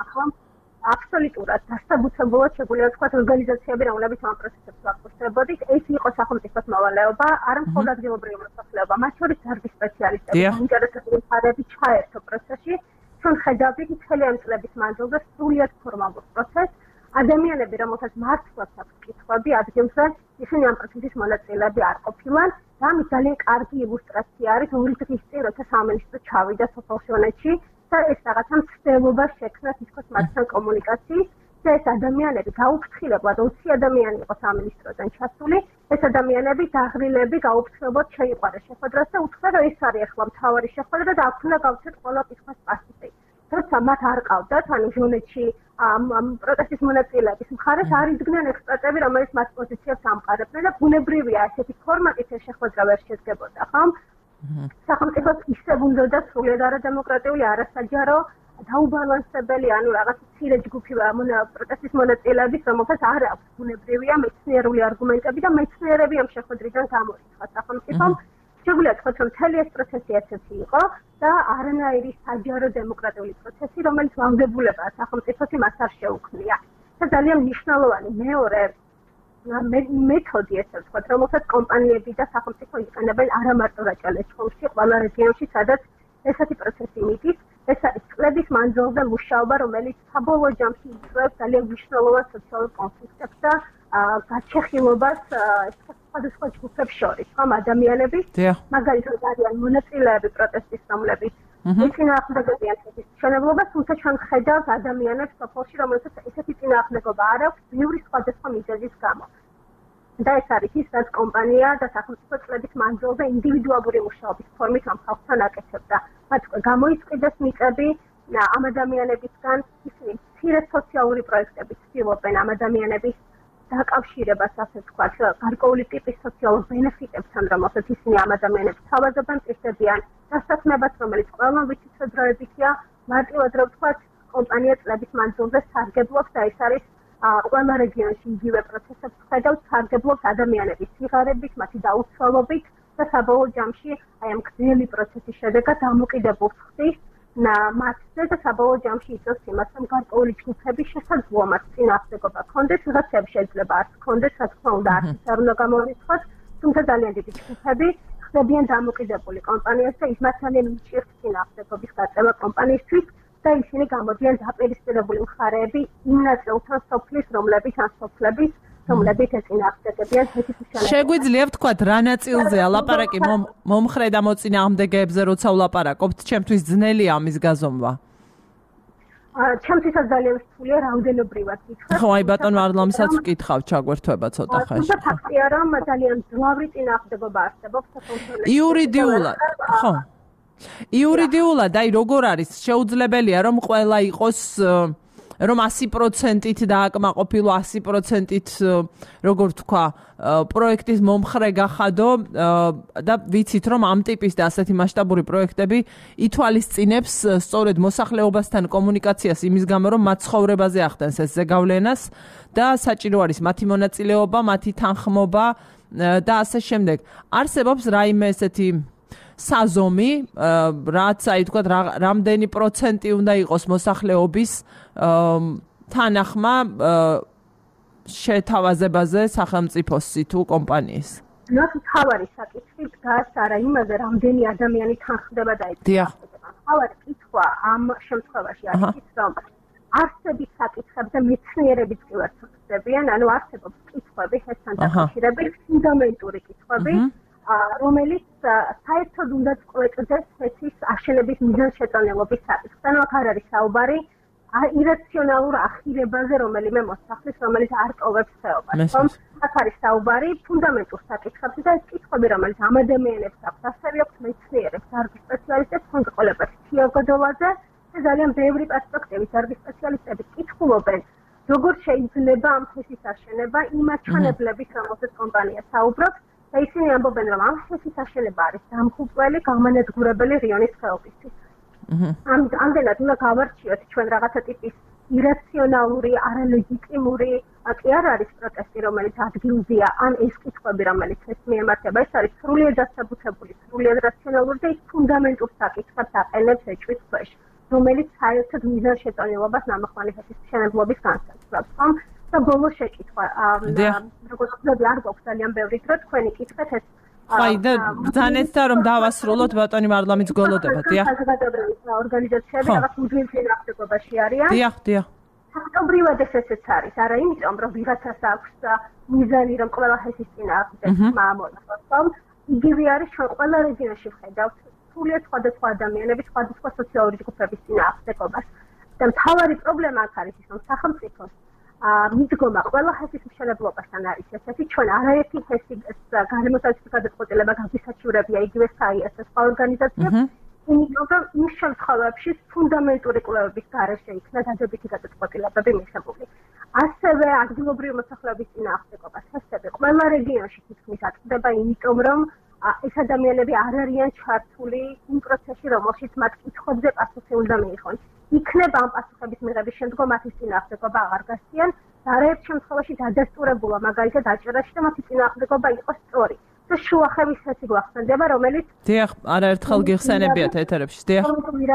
აბსოლუტურად დასაბუთებულად შეგვიძლია ვთქვათ ორგანიზაციები, რომლებიც ამ პროცესებს ვაკურთხებოდით, ეს იყო სახელმწიფოს მოვალეობა, არა მხოლოდ ადგილობრივი მოსახლეობა, მათ შორის დარგის სპეციალისტები, ინტერესებული მხარეები ჩაერთო პროცესში, ჩვენ ხედავდით მთელი ამ წლების მანძილზე სრულიად ფორმალურ პროცესს. ადამიანები, რომელთაც მართლაც აქვს კითხვები ადგილზე, ისინი ამ პროცესის მონაწილეები არ ყოფილან და ამის ძალიან კარგი ილუსტრაცია არის ორი დღის წინ, როცა სამინისტრო ჩავიდა სოფელში და ეს რაღაცა მცდელობა შექმნა თითქოს მათთან კომუნიკაციის და ეს ადამიანები გაუფრთხილებლად ოცი ადამიანი იყო სამინისტროდან ჩასული, ეს ადამიანები დაღრილები გაუფრთხილებლად შეიყვანეს შეხვედრას და უთხრა, რომ ეს არის ახლა მთავარი შეხვედრა და აქ უნდა გავცეთ ყველა კითხვის პასუხი. თორსა მათ არ ყავდათ, ანუ ჟონეთში ამ პროტესტის მონაწილეების მხარეს არ იდგნენ ექსპერტები, რომელიც მათ პოზიციებს ამყარებდნენ და ბუნებრივია ასეთი ფორმატით ეს შეხვედრა ვერ შედგებოდა, ხო? სახელმწიფოს ისევ უნდა სრულიად არადემოკრატიული, არასაჯარო, დაუბალანსებელი, ანუ რაღაც მცირე ჯგუფი პროტესტის მონაწილეების, რომელთაც არ აქვს ბუნებრივია მეცნიერული არგუმენტები და მეცნიერები ამ შეხვედრიდან გამორიცხა სახელმწიფომ. შეგვიძლია ვთქვათ, რომ მთელი ეს პროცესი ესეთი იყო და არანაირი საჯარო დემოკრატიული პროცესი, რომელიც ვალდებულებაა სახელმწიფოს იმას არ შეუქმნია. და ძალიან მნიშვნელოვანი მეორე მეთოდი, ესე ვთქვათ, რომელსაც კომპანიები და სახელმწიფო იყენებენ არა მარტო რაჭა-ლეჩხუმში, ყველა რეგიონში, სადაც ესეთი პროცესი მიდის, ეს არის წლების მანძილზე მუშაობა, რომელიც საბოლოო ჯამში იწვევს ძალიან მნიშვნელოვან სოციალურ კონფლიქტებს და გაჩეხილობას სხვადასხვა ჯგუფებს შორის, ხომ ადამიანების, მაგალითად არიან მონაწილეები პროტესტის, რომლებიც წინააღმდეგებიან ეს მშენებლობას, თუმცა ჩვენ ხედავთ ადამიანებს სოფელში, რომელსაც ესეთი წინააღმდეგობა არ აქვს, ბევრი სხვადასხვა მიზეზის გამო. და ეს არის ის, რაც კომპანია და სახელმწიფო წლების მანძილზე ინდივიდუალური მუშაობის ფორმით ამ ხალხთან აკეთებდა. მათ გამოიწყვიეს მიწები ამ ადამიანებისგან, ისინი მცირე სოციალური პროექტები ცდილობენ ამ ადამიანების დაკავშირებას, ასე ვთქვათ, გარკვეული ტიპის სოციალურ ბენეფიტებთან, რომელსაც ისინი ამ ადამიანებს თავაზობენ, წესდებიან დასაქმებას, რომელიც ყველა ვიცით დროებითია, მარტივად რო ვთქვათ, კომპანია წლების მანძილზე სარგებლობს და ეს არის ყველა რეგიონში იგივე პროცესებს ხედავთ, სარგებლობს ადამიანების სიღარებით, მათი დაუცველობით და საბოლოო ჯამში აი ამ გრძელი პროცესის შედეგად დამოკიდებულს ხდის მათზე და საბოლოო ჯამში იწვევს იმას, რომ გარკვეული ჯგუფები შესაძლოა მათ წინააღმდეგობა ჰქონდეს, ვიღაცებს შეიძლება არ ჰქონდეს, რა თქმა უნდა, არც არ უნდა გამორიცხოთ, თუმცა ძალიან დიდი ჯგუფები ხდებიან დამოკიდებული კომპანიას და ის მათ ძალიან უჭირს წინააღმდეგობის გაწევა კომპანიისთვის და ისინი გამოდიან დაპირისპირებული მხარეები იმ ნაწილთან სოფლის, რომლებიც ან სოფლების, რომლებიც ეწინააღმდეგებიან თეთრ. შეგვიძლია ვთქვათ, რა ნაწილზეა ლაპარაკი მომხრე და მოწინააღმდეგეებზე, როცა ვლაპარაკობთ, ჩემთვის ძნელია ამის გაზომვა. ჩემთვისაც ძალიან რთულია რაოდენობრივად ვიქხარ. ხო, აი ბატონ ვარლამსაც ვკითხავ, ჩაგვერთვება ცოტა ხანში. თუმცა ფაქტია, რომ ძალიან ძლიერი წინააღმდეგობა არსებობს საქართველოს. იურიდიულად, ხო. იურიდიულად, აი როგორ არის შეუძლებელია რომ ყველა იყოს რომ ასი პროცენტით დააკმაყოფილო ასი პროცენტით როგორ თქვა პროექტის მომხრე გახადო და ვიცით რომ ამ ტიპის და ასეთი მასშტაბური პროექტები ითვალისწინებს სწორედ მოსახლეობასთან კომუნიკაციას იმის გამო რომ მათ ცხოვრებაზე ახდენს ეს ზეგავლენას და საჭირო არის მათი მონაწილეობა, მათი თანხმობა და ასე შემდეგ. არსებობს რაიმე ესეთი საზომი, რაც აი თქვა რამდენი პროცენტი უნდა იყოს მოსახლეობის თანახმა შეთავაზებაზე სახელმწიფოსი თუ კომპანიის. ნუ თავარი საკითხი დგას არა იმაზე, რამდენი ადამიანი თანხდება და ეს. დიახ. თავარი კითხვა ამ შემთხვევაში არის ის, რომ არსების საკითხებზე მეცნიერებიც კი ვერ ცნობენ, ანუ არსებობს კითხვები ჰესთან დაკავშირებით, ფუნდამენტური კითხვები, რომელიც საერთოდ უნდა წყვეტდეს ჰესის აშენების მიზანშეწონილობის საკითხს. ანუ აქ არ არის საუბარი ირაციონალურ ახირებაზე რომელიმე მოსახლის, რომელიც არ ტოვებს ხეობას. აქ არის საუბარი ფუნდამენტურ საკითხებზე და ეს კითხვები, რომელიც ამ ადამიანებს აქვს, ასევე აქვს მეცნიერებს, დარგის სპეციალისტებს, კონკრეტულად თიაგოდოლაძე და ძალიან ბევრი პერსპექტივის დარგის სპეციალისტები კითხულობენ, როგორ შეიძლება ამ ჰესის აშენება იმ აჩვენებლების, რომელზეც კომპანია საუბრობს, და ისინი ამბობენ, რომ ამ ჰესის აშენება არის დამხუპველი, გამანადგურებელი რიონის ხეობისთვის. ამ ამდენად უნდა გავარჩიოთ ჩვენ რაღაცა ტიპის ირაციონალური, არალეგიტიმური, კი არ არის პროტესტი, რომელიც ადგილზეა, ან ეს კითხვები, რომელიც ეს მიემართება, ეს არის სრულიად დასაბუთებული, სრულიად რაციონალური და ის ფუნდამენტურ საკითხებს აყენებს ეჭვის ქვეშ, რომელიც საერთოდ მიზანშეწონილობას ნამახვანი ჰესის მშენებლობის განსაზღვრავს, ხომ? და ბოლო შეკითხვა, როგორც ვთქვი, არ გვაქვს ძალიან ბევრი დრო, თქვენი კითხეთ ეს აი და ბრძანეთ და რომ დავასრულოთ ბატონი მარლამიც გოლოდება, დიახ. საზოგადოებრივი ორგანიზაციები რაღაც მუდმივ წინააღმდეგობაში არიან. დიახ, დიახ. ფაქტობრივად ესეც არის, არა იმიტომ, რომ ვიღაცას აქვს მიზანი, რომ ყველა ჰესის წინააღმდეგ მაამოწმოს, ხომ? იგივე არის ჩვენ ყველა რეგიონში ვხედავთ სრულიად სხვადასხვა ადამიანების, სხვადასხვა სოციალური ჯგუფების წინააღმდეგობას. და მთავარი პრობლემა აქ არის ის, რომ სახელმწიფოს მიდგომა ყველა ჰესის მშენებლობასთან არის ესეთი, ჩვენ არაერთი ჰესის გარემოსდაცვის გადაწყვეტილება გაგისაჩივრებია იგივე საიას და სხვა ორგანიზაციებს, იმიტომ რომ იმ შემთხვევებში ფუნდამენტური კვლევების გარეშე იქნა დადებითი გადაწყვეტილებები მიღებული. ასევე ადგილობრივი მოსახლეობის წინააღმდეგობას ჰესები ყველა რეგიონში თითქმის აწყვეტება, იმიტომ რომ ეს ადამიანები არ არიან ჩართული იმ პროცესში, რომელშიც მათ კითხვებზე პასუხი უნდა მიიღონ. იქნება ამ პასუხების მიღების შემდგომ მათი წინააღმდეგობა აღარ გასციან და არაერთ შემთხვევაში დადასტურებულა მაგალითად აჭარაში და მათი წინააღმდეგობა იყოს სწორი. და შუახევის ჰესი გვახსენდება, რომელიც დიახ, არაერთხელ გიხსენებიათ ეთერებში, დიახ.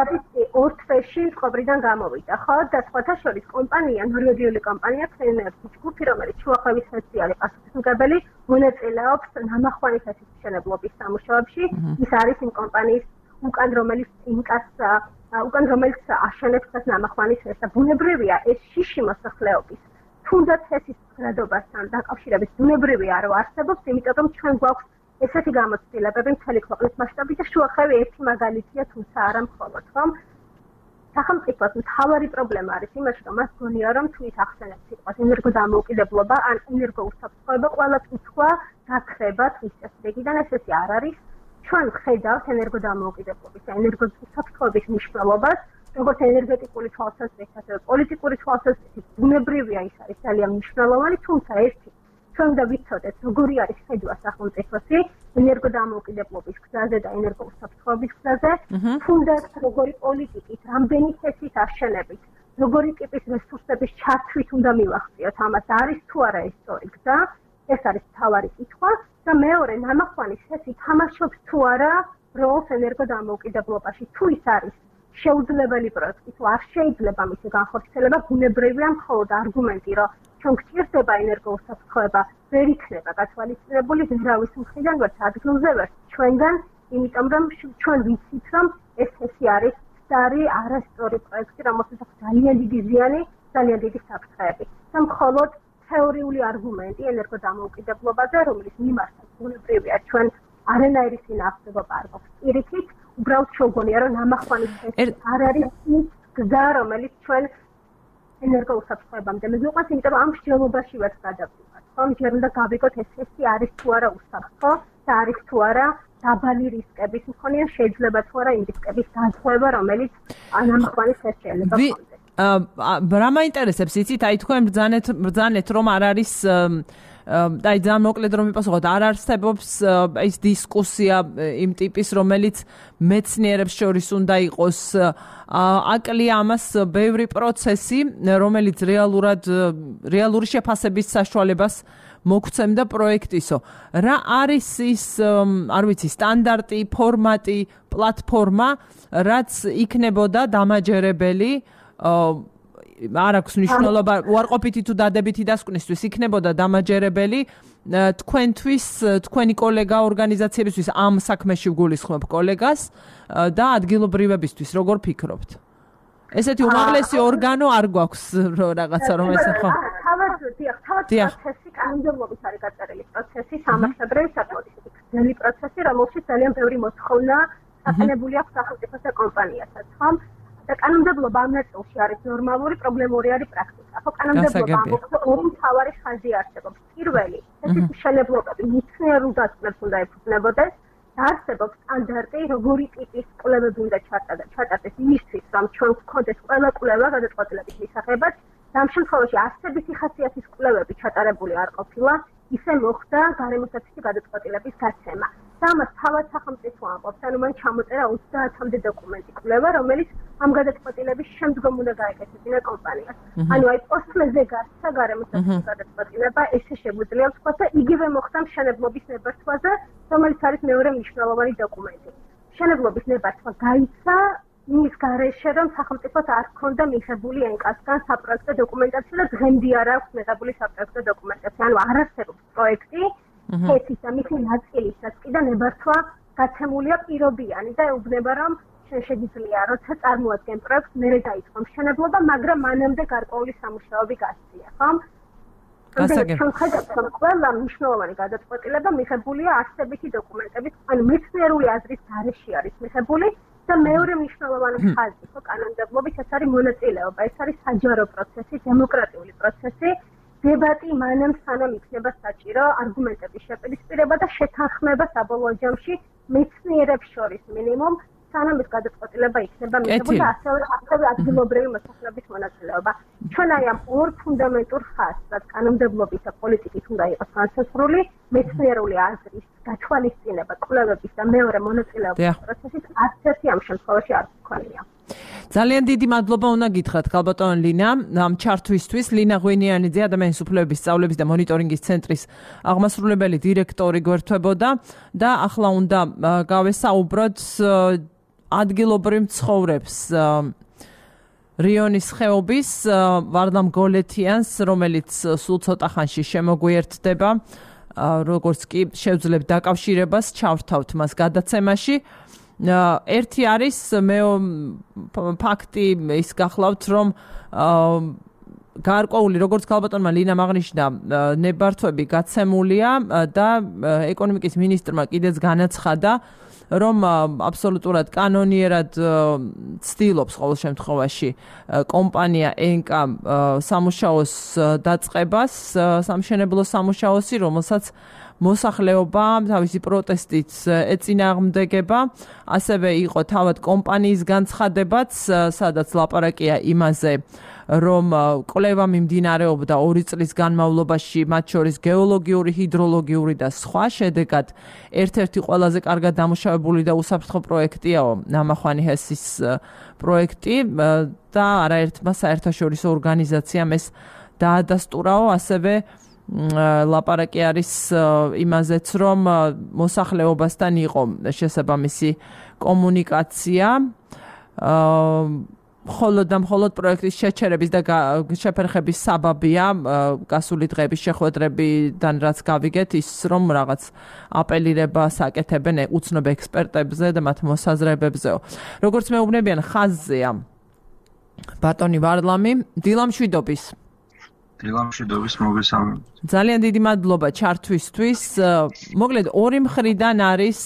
ორ თვეში ყობრიდან გამოვიდა, ხო? და სხვათა შორის კომპანია, ნორვეგიული კომპანია ქსენერგის ჯგუფი, რომელიც შუახევის ჰესი არის პასუხისმგებელი, მონაწილეობს ნამახვანი ჰესის მშენებლობის სამუშაოებში. ის არის იმ კომპანიის უკან რომელიც ინკას უკან რომელიც აშენებს ეს ნამახვანის ჰესს და ბუნებრივია ეს შიში მოსახლეობის თუნდაც ჰესის გრადობასთან დაკავშირებით ბუნებრივია რომ არსებობს, იმიტომ რომ ჩვენ გვაქვს ესეთი გამოცდილებები მთელი ქვეყნის მასშტაბით და შუახევი ერთი მაგალითია, თუმცა არა მხოლოდ, ხომ? სახელმწიფოს მთავარი პრობლემა არის იმაში, რომ მას გონია, რომ თუ ის ახსენებს სიტყვას ენერგოდამოუკიდებლობა ან ენერგოუსაფრთხოება, ყველა კითხვა გაქრება თვის წესრიგიდან, ეს ესე არ არის. ჩვენ ვხედავთ ენერგოდამოუკიდებლობის და ენერგოუსაფრთხოების მნიშვნელობას, როგორც ენერგეტიკული თვალსაზრისით, ასევე პოლიტიკური თვალსაზრისით, ბუნებრივია ის არის ძალიან მნიშვნელოვანი, თუმცა ერთი ჩვენ უნდა ვიცოდეთ, როგორი არის ხედვა სახელმწიფოსი ენერგოდამოუკიდებლობის გზაზე და ენერგოუსაფრთხოების გზაზე, თუნდაც როგორი პოლიტიკით, რამდენი ჰესის აშენებით, როგორი ტიპის რესურსების ჩართვით უნდა მივახციოთ ამას, არის თუ არა ეს სწორი გზა, ეს არის მთავარი კითხვა. და მეორე, ნამახვანის ჰესი თამაშობს თუ არა როლს ენერგოდამოუკიდებლობაში, თუ ის არის შეუძლებელი პროექტი, თუ არ შეიძლება მისი განხორციელება, ბუნებრივია მხოლოდ არგუმენტი, რომ ჩვენ გვჭირდება ენერგოუსაფრთხოება, ვერ იქნება გათვალისწინებული ვერავის მხრიდან, ვერც ადგილზე, ვერც ჩვენგან, იმიტომ რომ ჩვენ ვიცით, რომ ეს ჰესი არის სწორი, არასწორი პროექტი, რომელსაც აქვს ძალიან დიდი ზიანი, ძალიან დიდი საფრთხეები. და მხოლოდ თეორიული არგუმენტი ენერგოდამოუკიდებლობაზე, რომელიც მიმართავს ბუნებრივია ჩვენ არანაირი წინააღმდეგობა არ გვაქვს პირიქით, უბრალოდ შეგონია, რომ ნამახვანის ჰესი არ არის ის გზა, რომელიც ჩვენ ენერგოუსაფრთხოებამდე მივიყვანთ, იმიტომ რომ ამ მსჯელობაში ვერც გადავდივართ, ხო? ჯერ უნდა გავიგოთ ეს ჰესი არის თუ არა უსაფრთხო და არის თუ არა დაბალი რისკების მქონე, შეიძლება თუ არა იმ რისკების განსხვავება, რომელიც ნამახვანის ჰესს შეიძლება ჰქონდეს. რა მაინტერესებს იცით, აი თქვენ ბრძანეთ ბრძანეთ რომ არ არის აი ძალიან მოკლედ რომ მიპასუხოთ, არ არსებობს ეს დისკუსია იმ ტიპის, რომელიც მეცნიერებს შორის უნდა იყოს, აკლია ამას ბევრი პროცესი, რომელიც რეალურად რეალური შეფასების საშუალებას მოგცემდა პროექტისო. რა არის ის, არ ვიცი, სტანდარტი, ფორმატი, პლატფორმა, რაც იქნებოდა დამაჯერებელი არ აქვს მნიშვნელობა უარყოფითი თუ დადებითი დასკვნისთვის იქნებოდა დამაჯერებელი თქვენთვის, თქვენი კოლეგა ორგანიზაციებისთვის ამ საქმეში ვგულისხმობ კოლეგას და ადგილობრივებისთვის, როგორ ფიქრობთ? ესეთი უმაღლესი ორგანო არ გვაქვს რაღაცა რომ ესე ხო? თავად დიახ, თავად პროცესი კანონმდებლობის არის გაწერილი პროცესი, სამართლებრივი საკმაოდ ძნელი პროცესი, რომელშიც ძალიან ბევრი მოთხოვნა აყენებული აქვს სახელმწიფოს და კომპანიასაც, ხომ? და კანონმდებლობა ამ ნაწილში არის ნორმალური, პრობლემური არის პრაქტიკა. ხო, კანონმდებლობა ამბობს, ორი მთავარი ხაზი არსებობს. პირველი, ეს მშენებლობები მიცნიერულ დაწნებს უნდა ეფუძნებოდეს. არსებობს სტანდარტი, როგორი ტიპის კვლევები უნდა ჩატარდეს იმისთვის, რომ ჩვენ გვქონდეს ყველა კვლევა გადაწყვეტილების მისაღებად. და ამ შემთხვევაში არსებითი ხასიათის კვლევები ჩატარებული არ ყოფილა, ისე მოხდა გარემოსაცმისი გადაწყვეტილების გაცემა. და ამას თავად სახელმწიფო ამბობს, ანუ მან ჩამოწერა ოცდაათამდე დოკუმენტი კვლევა, რომელიც ამ გადაწყვეტილების შემდგომ უნდა გაეკეთებინა კომპანიას. ანუ აი პოსტმეზე გასცა გარემოსაციის გადაწყვეტილება, ესე შეგვიძლია ვთქვათ და იგივე მოხდა მშენებლობის ნებართვაზე, რომელიც არის მეორე მნიშვნელოვანი დოკუმენტი. მშენებლობის ნებართვა გაიცა იმის გარეშე, რომ სახელმწიფოს არ ჰქონდა მიღებული ენკასგან საპროექტო დოკუმენტაცია და დღემდე არ აქვს მიღებული საპროექტო დოკუმენტაცია. ანუ არ არსებობს პროექტი, ესის და მისი ნაწილისას კიდე ნებართვა გაცემულია პირობიანი და ეუბნება, რომ შეიძლება როცა წარმოადგენ პროექტს, მერე დაიწყო მშენებლობა, მაგრამ მანამდე გარკვეული სამუშაოები გასწია, ხო? ჩვენ ხედავთ, რომ ყველა მნიშვნელოვანი გადაწყვეტილება მიღებულია არსებითი დოკუმენტებით, ანუ მეცნიერული აზრის გარეშე არის მიღებული და მეორე მნიშვნელოვანი ხაზი, ხო, კანონმდებლობის ეს არის მონაწილეობა, ეს არის საჯარო პროცესი, დემოკრატიული პროცესი. დებატი მანამ სანამ იქნება საჭირო არგუმენტების შეპირისპირება და შეთანხმება საბოლოო ჯამში მეცნიერებს შორის მინიმუმ სანამ ეს გადაწყვეტილება იქნება მიღებული და ასევე ასევე ადგილობრივი მოსახლეობის მონაწილეობა. ჩვენ აი ამ ორ ფუნდამენტურ ხაზს, რაც კანონმდებლობის და პოლიტიკის უნდა იყოს განსაზღვრული, მეცნიერული აზრის გათვალისწინება, კვლევების და მეორე მონაწილეობის პროცესის არც ერთი ამ შემთხვევაში არ გქონია. ძალიან დიდი მადლობა უნდა გითხრათ ქალბატონ ლინა ამ ჩართვისთვის. ლინა ღვინიანიძე, ადამიანის უფლებების სწავლების და მონიტორინგის ცენტრის აღმასრულებელი დირექტორი გვერდთვებოდა და ახლა უნდა გავესაუბროთ ადგილობრივ მცხოვრებს რიონის ხეობის ვარდამ გოლეთიანს, რომელიც სულ ცოტა ხანში შემოგვიერთდება, როგორც კი შევძლებ დაკავშირებას, ჩავრთავთ მას გადაცემაში. ერთი არის მე ფაქტი ის გახლავთ, რომ გარკვეული როგორც ქალბატონმა ლინამ აღნიშნა, ნებართვები გაცემულია და ეკონომიკის მინისტრმა კიდეც განაცხადა, რომ აბსოლუტურად კანონიერად ცდილობს ყოველ შემთხვევაში კომპანია ენკა სამუშაოს დაწყებას, სამშენებლო სამუშაოსი, რომელსაც მოსახლეობა თავისი პროტესტით ეწინააღმდეგება, ასევე იყო თავად კომპანიის განცხადებაც, სადაც ლაპარაკია იმაზე, რომ კვლევა მიმდინარეობდა ორი წლის განმავლობაში, მათ შორის გეოლოგიური, ჰიდროლოგიური და სხვა. შედეგად ერთ-ერთი ყველაზე კარგად დამუშავებული და უსაფრთხო პროექტიაო ნამახვანი ჰესის პროექტი და არაერთმა საერთაშორისო ორგანიზაციამ ეს დაადასტურაო, ასევე ლაპარაკი არის იმაზეც, რომ მოსახლეობასთან იყო შესაბამისი კომუნიკაცია, მხოლოდ და მხოლოდ პროექტის შეჩერების და შეფერხების საბაბია გასული დღეების შეხვედრებიდან რაც გავიგეთ, ის რომ რაღაც აპელირებას აკეთებენ უცნობ ექსპერტებზე და მათ მოსაზრებებზეო. როგორც მეუბნებიან, ხაზზეა ბატონი ვარლამი, დილამშვიდობის. დილამშვიდობის, მოგესალმებით. ძალიან დიდი მადლობა ჩართვისთვის. მოკლედ ორი მხრიდან არის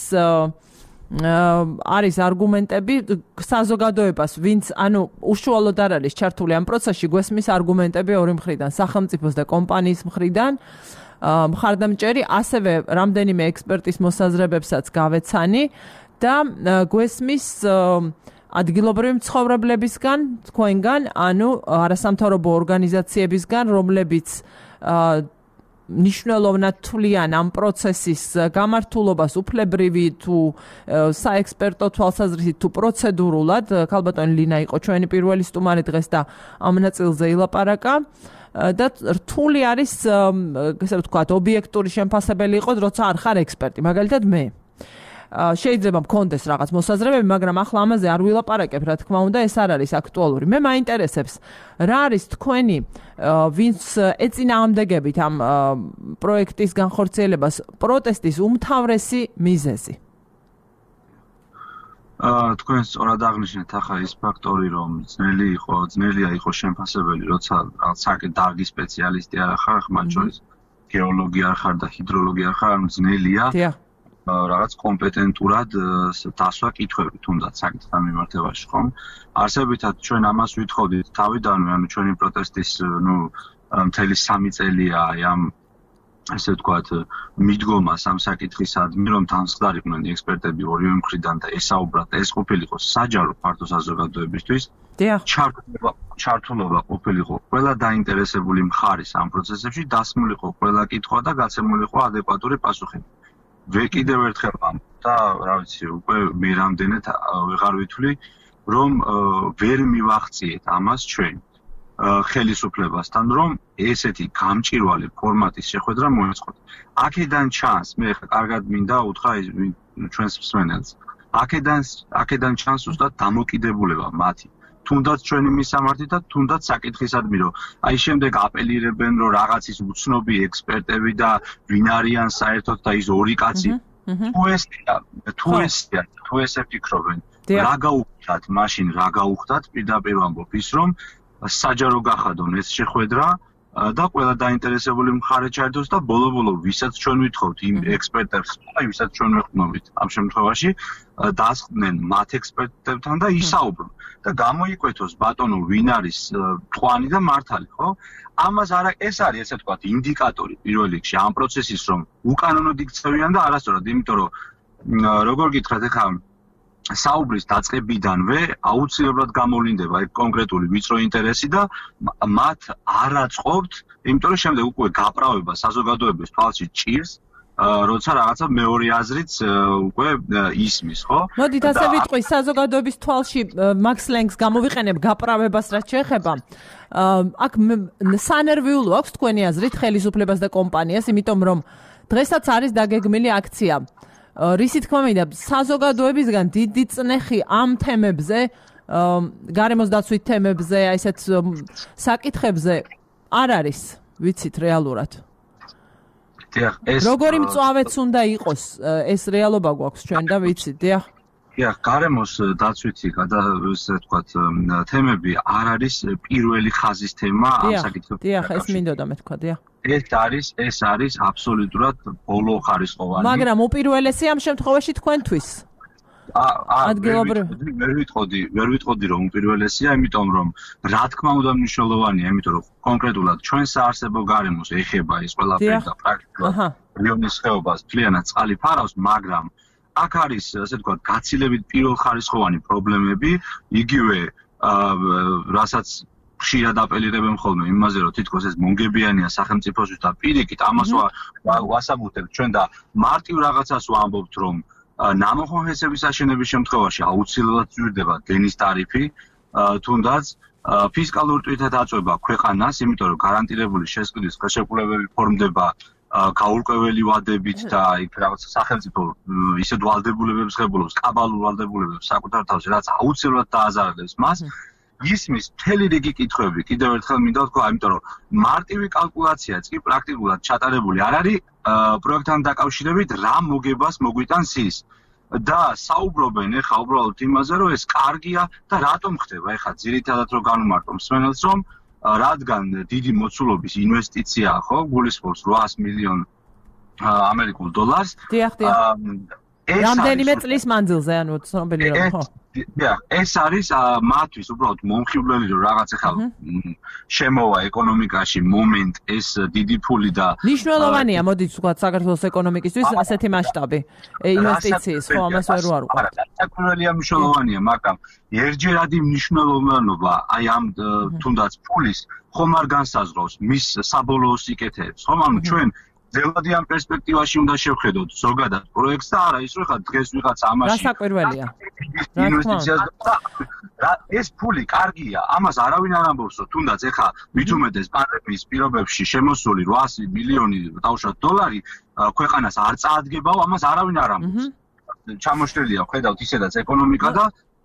არის არგუმენტები საზოგადოებას, ვინც ანუ უშუალოდ არ არის ჩართული ამ პროცესში, გვესმის არგუმენტები ორი მხრიდან, სახელმწიფოს და კომპანიის მხრიდან. მხარდამჭერი, ასევე რამდენიმე ექსპერტის მოსაზრებებსაც გავეცანი და გვესმის ადგილობრივი მცხოვრებლებისგან, თქვენგან, ანუ არასამთავრობო ორგანიზაციებისგან, რომლებიც ნიშნულოვნად თვლიან ამ პროცესის გამართულობას უფლებრივი თუ საექსპერტო თვალსაზრისით თუ პროცედურულად. ქალბატონი ლინა იყო ჩვენი პირველი სტუმარი დღეს და ამ ნაწილზე ილაპარაკა და რთული არის, ესე ვთქვათ, ობიექტური შემფასებელი იყოს, როცა არ ხარ ექსპერტი, მაგალითად მე. შეიძლება მქონდეს რაღაც მოსაზრებები, მაგრამ ახლა ამაზე არ ვილაპარაკებ, რა თქმა უნდა, ეს არ არის აქტუალური. მე მაინტერესებს, რა არის თქვენი, ვინც ეწინააღმდეგებით ამ პროექტის განხორციელებას, პროტესტის უმთავრესი მიზეზი? აა თქვენ სწორად აღნიშნეთ ახლა ის ფაქტორი რომ ძნელი იყო, ძნელია იყო შემფასებელი, როცა რაღაც საკითხ დარგი სპეციალისტი არ ხარ, მათ შორის გეოლოგი არ ხარ და ჰიდროლოგი არ ხარ, ანუ ძნელია. დიახ. რაღაც კომპეტენტურად დასვა კითხვები თუნდაც საკითხთან მიმართებაში, ხომ? არსებითად ჩვენ ამას ვითხოვდით თავიდანვე, ანუ ჩვენი პროტესტის, ნუ მთელი სამი წელია ამ ასე ვთქვათ, მიდგომა სამ საკითხისადმი, რომ თანხმდარიყვნენ ექსპერტები ორივე მხრიდან და ესაუბრათ, ეს ყოფილიყო საჯარო ფართო საზოგადოებისთვის. დიახ. ჩართულობა, ჩართულობა ყოფილიყო ყველა დაინტერესებული მხარის ამ პროცესებში, დასმულიყო ყველა კითხვა და გაცემულიყო ადეკვატური პასუხები. ვე კიდევ ერთხელ ამ და რა ვიცი, უკვე მე რამდენად ვეღარ ვითვლი, რომ ვერ მივახციეთ ამას ჩვენ ხელისუფლებასთან, რომ ესეთი გამჭირვალე ფორმატის შეხვედრა მოეწყოთ. აქედან ჩანს, მე ხა კარგად მინდა უთხრა ჩვენს მსმენელს. აქედან აქედან ჩანს უბრალოდ დამოკიდებულება მათი. თუნდაც ჩვენი მისამართი და თუნდაც საკითხისადმი, რომ აი შემდეგ აპელირებენ, რომ რაღაც ის უცნობი ექსპერტები და ვინ არიან საერთოდ და ის ორი კაცი თუ ესია, თუ ესია, თუ ესე ფიქრობენ, რა გაუხდათ, მაშინ რა გაუხდათ, პირდაპირ ვამბობ ის, რომ საჯარო გახადონ ეს შეხვედრა და ყველა დაინტერესებული მხარე ჩაერთოს და ბოლო-ბოლო ვისაც ჩვენ ვითხოვთ იმ ექსპერტებს, აი ვისაც ჩვენ ვეყნობით ამ შემთხვევაში დასხდნენ მათ ექსპერტებთან და ისაუბრონ და გამოიკვეთოს ბატონო ვინ არის თვანი და მართალი, ხო? ამას არა ეს არის ესე ვთქვათ ინდიკატორი პირველ რიგში ამ პროცესის რომ უკანონოდ იქცევიან და არასწორად, იმიტომ რომ როგორ გითხრათ ეხლა საუბრის დაწყებიდანვე აუცილებლად გამოვლინდება ეგ კონკრეტული ვიწრო ინტერესი და მათ არ აწყობთ, იმიტომ რომ შემდეგ უკვე გაправება საზოგადოების თვალში ჭირს, როცა რაღაცა მეორე აზრიც უკვე ისმის, ხო? მოდით ასე ვიტყვი, საზოგადოების თვალში მაქს ლენგს გამოვიყენებ გაправებას რაც შეეხება. აქ სანერვიულო აქვს თქვენი აზრით ხელისუფლებას და კომპანიას, იმიტომ რომ დღესაც არის დაგეგმილი აქცია. რისი თქმა მინდა, საზოგადოებისგან დიდი წნეხი ამ თემებზე, გარემოს დაცვით თემებზე, აი ესეთ საკითხებზე არ არის, ვიცით რეალურად. დიახ, ეს როგორი მწვავეც უნდა იყოს, ეს რეალობა გვაქვს ჩვენ და ვიცით, დიახ. დიახ, გარემოს დაცვითი და ესე ვთქვათ, თემები არ არის პირველი ხაზის თემა ამ საკითხებში. დიახ, ეს მინდოდა მე თქვა, დიახ. ეს არის, ეს არის აბსოლუტურად ბოლო ხარისხოვანი. მაგრამ უპირველესი ამ შემთხვევაში თქვენთვის. ადგილობრივ ვერ ვიტყოდი, ვერ ვიტყოდი რომ უპირველესია, იმიტომ რომ რა თქმა უნდა მნიშვნელოვანია, იმიტომ რომ კონკრეტულად ჩვენ საარსებო გარემოს ეხება ეს ყველაფერი და პრაქტიკულად რეგიონის ხეობას მთლიანად წყალი ფარავს, მაგრამ აქ არის, ასე ვთქვათ, გაცილებით პირველხარისხოვანი პრობლემები, იგივე რასაც ხშირად აპელირებენ ხოლმე იმაზე, რომ თითქოს ეს მონგებიანია სახელმწიფოსთვის და პირიქით ამას ვასაბუთებთ ჩვენ და მარტივ რაღაცას ვამბობთ, რომ ნამოხმო ჰესების აშენების შემთხვევაში აუცილებლად ზრდება დენის ტარიფი, თუნდაც ფისკალურ თვითად აწვება ქვეყანას, იმიტომ რომ გარანტირებული შესყიდვის ხელშეკრულებები ფორმდება გაურკვეველი ვადებით და იქ რაღაც სახელმწიფო ისეთ ვალდებულებებს ღებულობს, კაბალურ ვალდებულებებს საკუთარ თავზე, რაც აუცილებლად დააზარალებს მას. ისმის მთელი რიგი კითხვები, კიდევ ერთხელ მინდა ვთქვა, იმიტომ რომ მარტივი კალკულაციაც კი პრაქტიკულად ჩატარებული არ არის პროექტთან დაკავშირებით რა მოგებას მოგვიტანს ის. და საუბრობენ ეხა უბრალოდ იმაზე, რომ ეს კარგია და რატომ ხდება ეხა ძირითადად რომ განვმარტო მსმენელს, რომ რადგან დიდი მოცულობის ინვესტიციაა, ხო, გულისხმობს ოთხას მილიონ ამერიკულ დოლარს. დიახ, დიახ. რამდენიმე წლის მანძილზე, ანუ ცნობილი რომ ხო. დიახ, ეს არის მათთვის უბრალოდ მომხიბვლელი რომ რაღაც ახლა შემოვა ეკონომიკაში მომენტ ეს დიდი ფული და ნიშნულოვანია, მოდით ვთქვათ, საქართველოს ეკონომიკისთვის ასეთი მასშტაბი ინვესტიციის, ხო, ამას ვერ ვარუყავ. საკურველია მნიშვნელოვანია, მაგრამ ერთჯერადი მნიშვნელოვანობა აი ამ თუნდაც ფულის ხომ არ განსაზღვრავს მის საბოლოო სიკეთეებს, ხომ? ანუ ჩვენ ზელოდიან პერსპექტივაში უნდა შევხედოთ ზოგადად პროექტს და არა ის რომ ხა დღეს ვიღაც ამაში რა საკვირველია ინვესტიციას და ეს ფული კარგია, ამას არავინ არ ამბობს, რომ თუნდაც ეხა მით უმეტეს პანდემიის პირობებში შემოსული ოთხასი მილიონი დაუშვათ დოლარი ქვეყანას არ წაადგებაო, ამას არავინ არ ამბობს. ჩამოშლილია, ხედავთ ისედაც ეკონომიკა და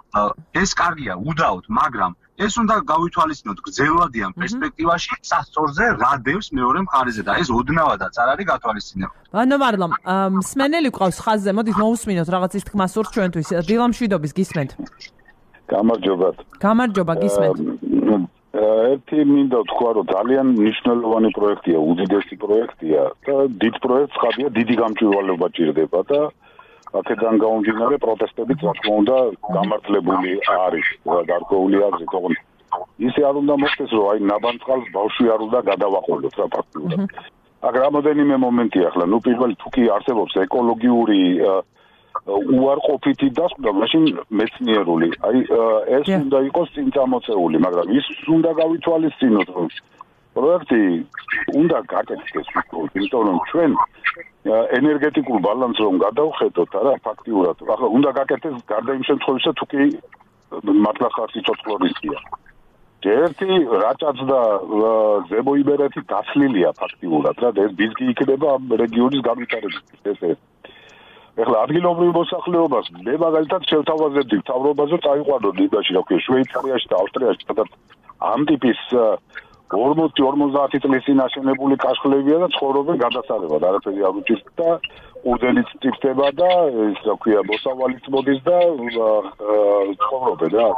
ეს კარგია, უდაოდ, მაგრამ ეს უნდა გავითვალისწინოთ გრძელვადიან პერსპექტივაში სასწორზე რა დევს მეორე მხარეზე და ეს ოდნავადაც არ არის გათვალისწინებული. ბანო მარლამ, მსმენელი ყავს ხაზზე, მოდით მოусმინოთ რაღაც ის თქმა სურთ ჩვენთვის. დილამ მშვიდობის გისმენთ. გამარჯობათ. გამარჯობა, გისმენთ. ერთი მინდა ვთქვა, რომ ძალიან მნიშვნელოვანი პროექტია, უდიდესი პროექტია და დიდ პროექტს ხადია დიდი გამჭვირვალობა ჭირდება და აქედან გამომდინარე პროტესტები რა თქმა უნდა გამართლებული არის გარკვეული აზრით, თუმცა ისე არ უნდა მოხდეს, რომ აი ნაბანწყალს ბავშვი არ უნდა გადავაყოლოთ რა ფაქტურად. აქ რამოდენიმე მომენტია ახლა, ნუ პირველი თუ კი არსებობს ეკოლოგიური უარყოფითი დასკვნა, მაშინ მეცნიერული. აი ეს უნდა იყოს წინწამოწეული, მაგრამ ის უნდა გავითვალისწინოთ, რომ პროექტი უნდა გაკეთდეს უბრალოდ, იმიტომ რომ ჩვენ ენერგეტიკულ ბალანსს რომ გადავხედოთ, არა ფაქტიურად. ახლა უნდა გაკეთდეს გარდა იმ შემთხვევისა, თუ კი მართლა ხარ სიცოცხლოვანია. ერთი რაჭაც და ზებოიბერეთი გაცლილია ფაქტიურად, რა და ეს ბიზგი იქნება ამ რეგიონის განვითარებისთვის. ესე ეხლა ადგილობრივ მოსახლეობას მე მაგალითად შევთავაზებდი მთავრობაზე წაიყვანო ლიბიაში, რა ქვია, შვეიცარიაში და ავსტრიაში, სადაც ამ ტიპის ორმოცი ორმოცდაათი წლის წინ აშენებული კაშხლებია და ცხოვრობენ გადასარევად, არაფერი არ უჭირთ და ყურძენიც წიფდება და ეს რა ქვია, მოსავალიც მოდის და ცხოვრობენ რა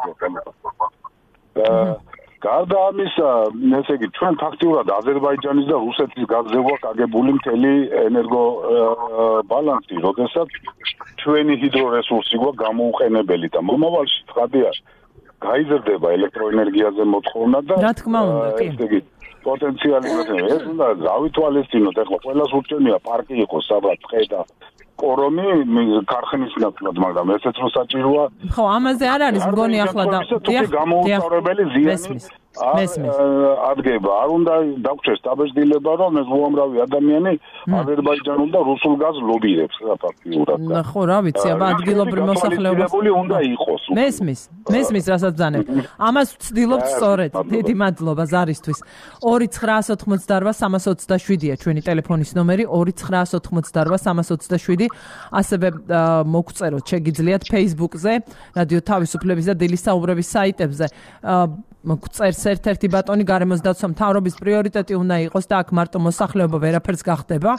ასე. გარდა ამისა, ესე იგი, ჩვენ ფაქტიურად აზერბაიჯანის და რუსეთის გაზრდავა გაგებული მთელი ენერგო ბალანსი, როდესაც ჩვენი ჰიდრორესურსი გვაქვს გამოუყენებელი და მომავალში ხადია გაიზრდება ელექტროენერგიაზე მოთხოვნა და რა თქმა უნდა, კი. ესე იგი, პოტენციალი ეს უნდა გავითვალისწინოთ, ეხლა ყველას ურჩევნია პარკი იყოს, სადაც ტყე და კორომი ქარხნის ნაცვლად, მაგრამ ესეც რო საჭიროა. ხო, ამაზე არ არის მგონი ახლა და დიახ, გამოუწვეველი ზიანი ადგება. არ უნდა დაგვრჩეს დაბეჭდილება, რომ ეს უამრავი ადამიანი აზერბაიჯანულ და რუსულ გაზს ლობირებს რა ფაქტიურად. ხო, რა ვიცი, აბა ადგილობრივ მოსახლეობას უნდა იყოს. მესმის, მესმის რასაც ძანებ. ამას ვცდილობთ სწორედ. დიდი მადლობა ზარისთვის. ორი ცხრაას ოთხმოცდაარბა სამას ოცდაშვიდია ჩვენი ტელეფონის ნომერი ორი ცხრაას ოთხმოცდაარბა სამას ოცდაშვიდი. ასევე მოგწეროთ შეგიძლიათ Facebook-ზე, რადიო თავისუფლების და დილის საუბრების საიტებზე. მოგწერს ერთ-ერთი ბატონი გარემოს დაცვა მთავრობის პრიორიტეტი უნდა იყოს და აქ მარტო მოსახლეობა ვერაფერს გახდება.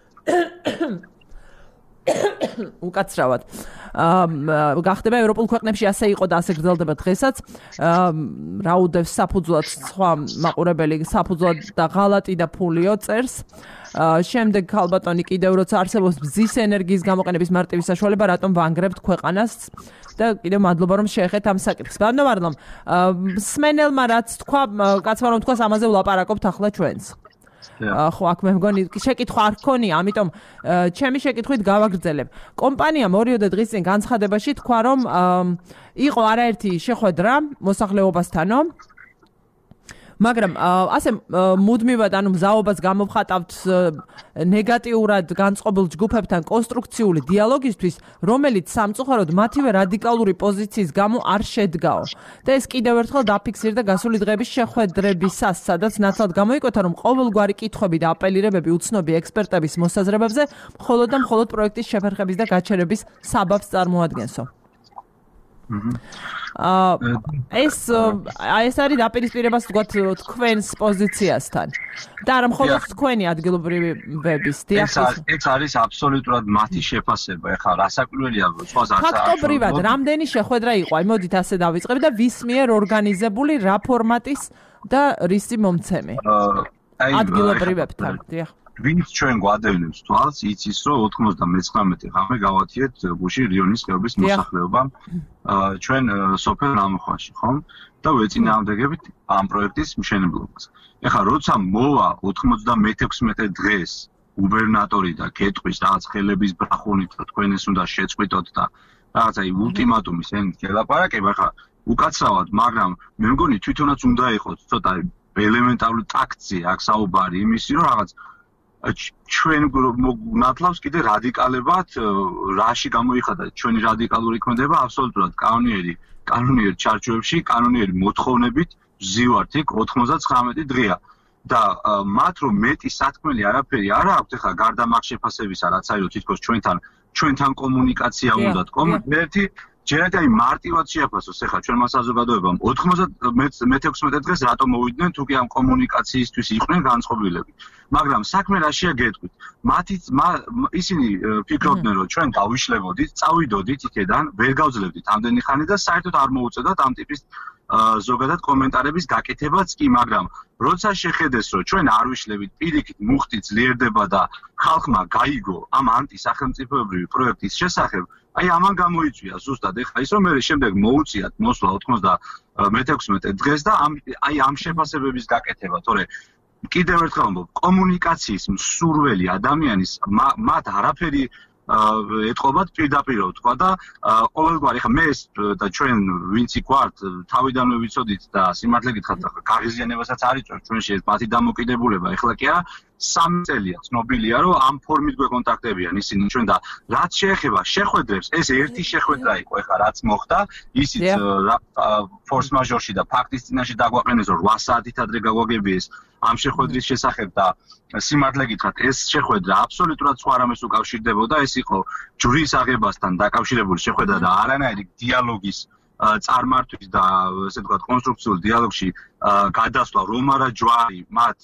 უკაცრავად. გახდება ევროპულ ქვეყნებში ასე იყო და ასე გრძელდება დღესაც. რაუდევს საფუძვლად სხვა მაყურებელი საფუძვლად და ღალატი და ფულიო წერს. შემდეგ ქალბატონი კიდევ როცა არსებობს მზის ენერგიის გამოყენების მარტივი საშუალება, რატომ ვანგრებთ ქვეყანას და კიდევ მადლობა რომ შეეხეთ ამ საკითხს. ბანო მარლამ, სმენელმა რაც თქვა, კაცმა რომ თქვას ამაზე ვლაპარაკობთ ახლა ჩვენს. ხო, აქ მე მგონი შეკითხვა არ გქონია, ამიტომ ჩემი შეკითხვით გავაგრძელებ. კომპანიამ ორიოდე დღის წინ განცხადებაში თქვა, რომ იყო არაერთი შეხვედრა მოსახლეობასთანო, მაგრამ ასე მუდმივად ანუ მზაობას გამოვხატავთ ნეგატიურად განწყობილ ჯგუფებთან კონსტრუქციული დიალოგისთვის, რომელიც სამწუხაროდ მათივე რადიკალური პოზიციის გამო არ შედგაო. და ეს კიდევ ერთხელ დაფიქსირდა გასული დღეების შეხვედრებისას, სადაც ნათლად გამოიკვეთა, რომ ყოველგვარი კითხვები და აპელირებები უცნობი ექსპერტების მოსაზრებებზე მხოლოდ და მხოლოდ პროექტის შეფერხების და გაჩერების საბაბს წარმოადგენსო. ეს ეს არის დაპირისპირებას ვთქვათ თქვენს პოზიციასთან და არა მხოლოდ თქვენი ადგილობრივი ვების დიახ ეს არის აბსოლუტურად მათი შეფასება. ეხლა რასაკვირველია სხვას არც ფაქტობრივად რამდენი შეხვედრა იყო? აი მოდით ასე დავიწყებ და ვის მიერ ორგანიზებული რა ფორმატის და რისი მომცემი ადგილობრივებთან. დიახ ვინც ჩვენ გვადევნებს თვალს, იცის რომ ოთხმოცდამეცხრამეტი ღამე გავათიეთ გუში რიონის ხეობის მოსახლეობამ ჩვენ სოფელ ნამუხვაში, ხომ? და ვეწინააღმდეგებით ამ პროექტის მშენებლობას. ეხლა როცა მოვა ოთხმოცდამეექვსმეტე დღეს გუბერნატორი და გეტყვის რაღაც ხელების ბრახუნით თქვენ ეს უნდა შეწყვიტოთ და რაღაც აი ულტიმატუმის ენით გელაპარაკება, ეხლა უკაცრავად, მაგრამ მე მგონი თვითონაც უნდა იყოს ცოტა ელემენტარული ტაქტზე აქ საუბარი იმისი, რომ რაღაც ჩვენ ნათლავს კიდე რადიკალებად რაში გამოიხადა ჩვენი რადიკალური ქმედება აბსოლუტურად კანონიერი კანონიერ ჩარჩოებში კანონიერი მოთხოვნებით ვზივართ იქ ოთხმოცდაცხრამეტი დღეა და მათ რომ მეტი სათქმელი არაფერი არ აქვს ახლა გარდა მაგ შეფასებისა რაც არის თითქოს ჩვენთან ჩვენთან კომუნიკაცია უნდათ ერთი ჯერათ აი მარტივად შეაფასოს ახლა ჩვენმა საზოგადოებამ ოთხმოცდამეექვსმეტ დღეს რატომ მოვიდნენ თუ კი ამ კომუნიკაციისთვის იყვნენ განწყობილები მაგრამ საქმე რაშია გეტყვით მათი ისინი ფიქრობდნენ რომ ჩვენ დავიშლებოდით წავიდოდით იქედან ვერ გავძლებდით ამდენი ხანი და საერთოდ არ მოუწოდათ ამ ტიპის ზოგადად კომენტარების გაკეთებაც კი მაგრამ როცა შეხედეს რომ ჩვენ არ ვიშლებით პირიქით მუხტი ძლიერდება და ხალხმა გაიგო ამ ანტისახელმწიფოებრივი პროექტის შესახებ აი ამან გამოიწვია ზუსტად ეხლა ის რომ მე შემდეგ მოუწიათ მოსვლა ოთხმოცდამეექვსმეტ დღეს და ამ აი ამ შეფასებების გაკეთება თორე კიდევ ერთხელ ვამბობ კომუნიკაციის მსურველი ადამიანის მათ არაფერი ეთყობათ პირდაპირ თქვა და ყოველგვარი ხა მე და ჩვენ ვინც იქ ვართ თავიდანვე ვიცოდით და სიმართლე გითხრათ გაღიზიანებასაც არ იწევს ჩვენში ეს მათი დამოკიდებულება ეხლა კი არა სამი წელია ცნობილია რომ ამ ფორმით გვეკონტაქტებიან ისინი ჩვენ და რაც შეეხება შეხვედრებს ეს ერთი შეხვედრა იყო ეხლა რაც მოხდა ისიც ფორს მაჟორში და ფაქტის წინაშე დაგვაყენეს რომ რვა საათით ადრე გაგვაგებიეს ამ შეხვედრის შესახებ და სიმართლე გითხრათ ეს შეხვედრა აბსოლუტურად სხვა რამეს უკავშირდებოდა ეს იყო ჯვრის აღებასთან დაკავშირებული შეხვედრა და არანაირი დიალოგის წარმართვის და ესე ვთქვათ კონსტრუქციულ დიალოგში გადასვლა რომ არა ჯვარი მათ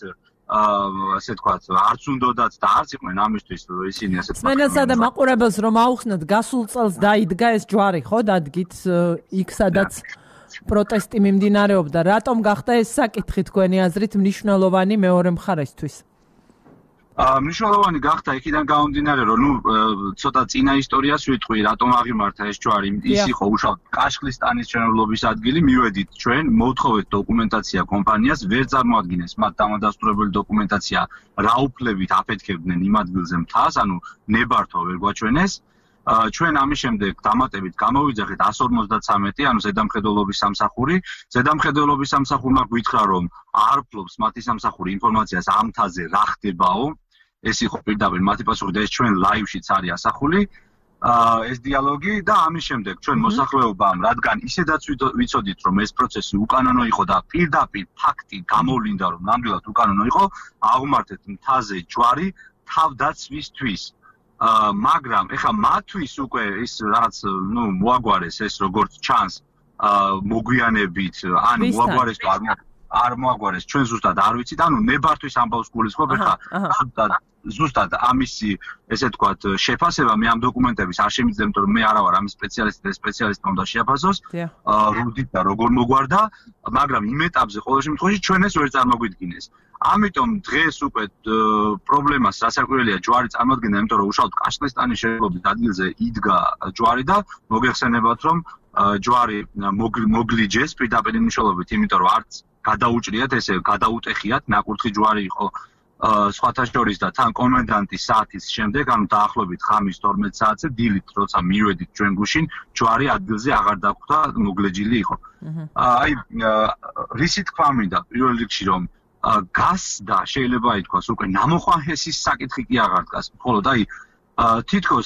ასე ვთქვათ არც უნდათ და არც იყვნენ ამისთვის ისინი ასე ვთქვათ მენასა და მაყურებელს რომ აუხსნათ გასულ წელს დაიდგა ეს ჯვარი ხო დადგით იქ სადაც პროტესტი მიმდინარეობდა რატომ გახდა ეს საკითხი თქვენი აზრით მნიშვნელოვანი მეორე მხარესთვის მნიშვნელოვანი გახდა იქიდან გამომდინარე რომ ნუ ცოტა წინა ისტორიას ვიტყვი რატომ აღიმართა ეს ჯვარი ის იყო უშუალოდ კაშხლისტანის მშენებლობის ადგილი მივედით ჩვენ მოვთხოვეთ დოკუმენტაცია კომპანიას ვერ წარმოადგინეს მათ დამადასტურებელი დოკუმენტაცია რა უფლებით აფეთქებდნენ იმ ადგილზე მთას ანუ ნებართვა ვერ გვაჩვენეს ჩვენ ამის შემდეგ დამატებით გამოვიძახეთ εκατს ორმოცდათვრამეტი ანუ ზედამხედველობის სამსახური ზედამხედველობის სამსახურმა გვითხრა რომ არ ფლობს მათი სამსახური ინფორმაციას ამ მთაზე რა ხდებაო ეს იყო პირდაპირ მათი პასუხი და ეს ჩვენ ლაივშიც არის ასახული ეს დიალოგი და ამის შემდეგ ჩვენ მოსახლეობამ რადგან ისედაც ვიცოდით რომ ეს პროცესი უკანონო იყო და პირდაპირ ფაქტი გამოვლინდა რომ ნამდვილად უკანონო იყო აღმართეთ მთაზე ჯვარი თავდაცვისთვის მაგრამ ეხა მათთვის უკვე ის რაღაც ნუ მოაგვარეს ეს როგორც ჩანს მოგვიანებით ან მოაგვარეს არ მოაგვარეს ჩვენ ზუსტად არ ვიცით ანუ ნებართვის ამბავს გულისხმობ ეხა ზუსტად ზუსტად ამისი ესე ვთქვათ შეფასება მე ამ დოკუმენტების არ შემიძლია იმიტომ რომ მე არა ვარ ამის სპეციალისტი და სპეციალისტმა უნდა შეაფასოს რუდით და როგორ მოგვარდა მაგრამ იმ ეტაპზე ყოველ შემთხვევაში ჩვენ ეს ვერ წარმოგვიდგინეს ამიტომ დღეს უკვე პრობლემას რასაკვირველია ჯვარი წარმოადგენდა იმიტომ რომ უშუალოდ კაშხლისტანის მშენებლობის ადგილზე იდგა ჯვარი და მოგეხსენებათ რომ ჯვარი მოგლიჯეს პირდაპირ მნიშვნელობით იმიტომ რომ არც გადაუჭრიათ ესე გადაუტეხიათ ნაკურთხი ჯვარი იყო სხვათა შორის და თან კომენდანტის საათის შემდეგ ანუ დაახლოებით ხამის თორმეტ საათზე დილით როცა მივედით ჩვენ გუშინ ჯვარი ადგილზე აღარ დაგვხვდა მოგლეჯილი იყო აი რისი თქვა მინდა პირველ რიგში რომ გასდა შეიძლება ითქვას უკვე ნამოხვანჰესის საკითხი კი აღარ დგას მხოლოდ აი თითქოს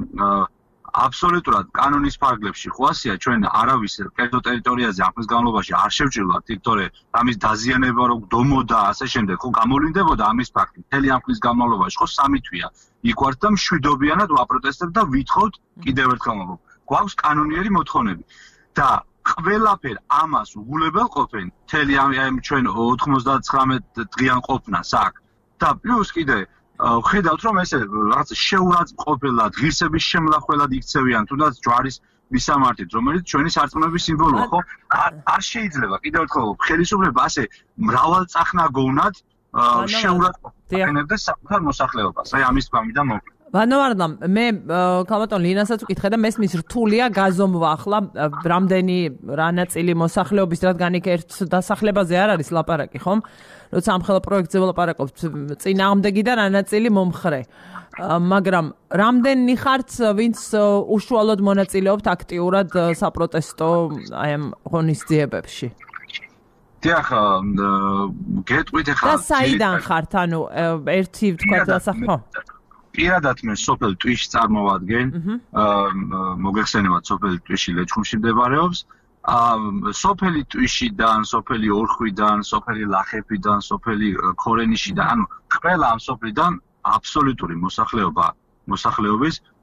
აბსოლუტურად კანონის ფარგლებში ხვასია ჩვენ არავის კერძო ტერიტორიაზე ამის განმავლობაში არ შევჭრილვართ თორე ამის დაზიანება რო გდომოდა ასე შემდეგ ხო გამოვლინდებოდა ამის ფაქტი მთელი ამ ხნის განმავლობაში ხო სამი თვეა იქ ვართ და მშვიდობიანად ვაპროტესტებთ და ვითხოვთ კიდევ ერთხელ მოგ გვაქვს კანონიერი მოთხოვნები და ყველაფერ ამას უგულებელყოფენ მთელი ამ ჩვენ ოთხმოცდათვრამეტ დღიან ყოფნას აქ და პლუს კიდე ხედავთ რომ ესე რაღაც შეურაცხმყოფელად ღირსების შემლახველად იქცევიან თუნდაც ჯვარის მისამართით რომელიც ჩვენი სარწმუნოების სიმბოლოა ხო არ შეიძლება კიდევ ერთხელ ხელისუფლება ასე მრავალწახნაგოვნად შეურაცხმყოფებდა საკუთარ მოსახლეობას აი ამის თქმიდა მოკლედ ვანოვარდამ მე ქალბატონ ლინასაც ვკითხე და მესმის რთულია გაზომვა ახლა რამდენი რა ნაწილი მოსახლეობის რადგან იქ ერთ დასახლებაზე არ არის ლაპარაკი ხომ როცა ამ ხელა პროექტზე ვლაპარაკობთ წინააღმდეგი და რა ნაწილი მომხრე მაგრამ რამდენი ხართ ვინც უშუალოდ მონაწილეობთ აქტიურად საპროტესტო აი ამ ღონისძიებებში დიახ გეტყვით ახლა და საიდან ხართ ანუ ერთი თქვა დასახო პირადად მე სოფელ ტვიში წარმოვადგენ მოგეხსენებათ სოფელი ტვიში ლეჩხუმში მდებარეობს სოფელი ტვიშიდან სოფელი ორხვიდან სოფელი ლახეფიდან სოფელი ქორენიშიდან ანუ ყველა ამ სოფლიდან აბსოლუტური მოსახლეობა მოსახლეობის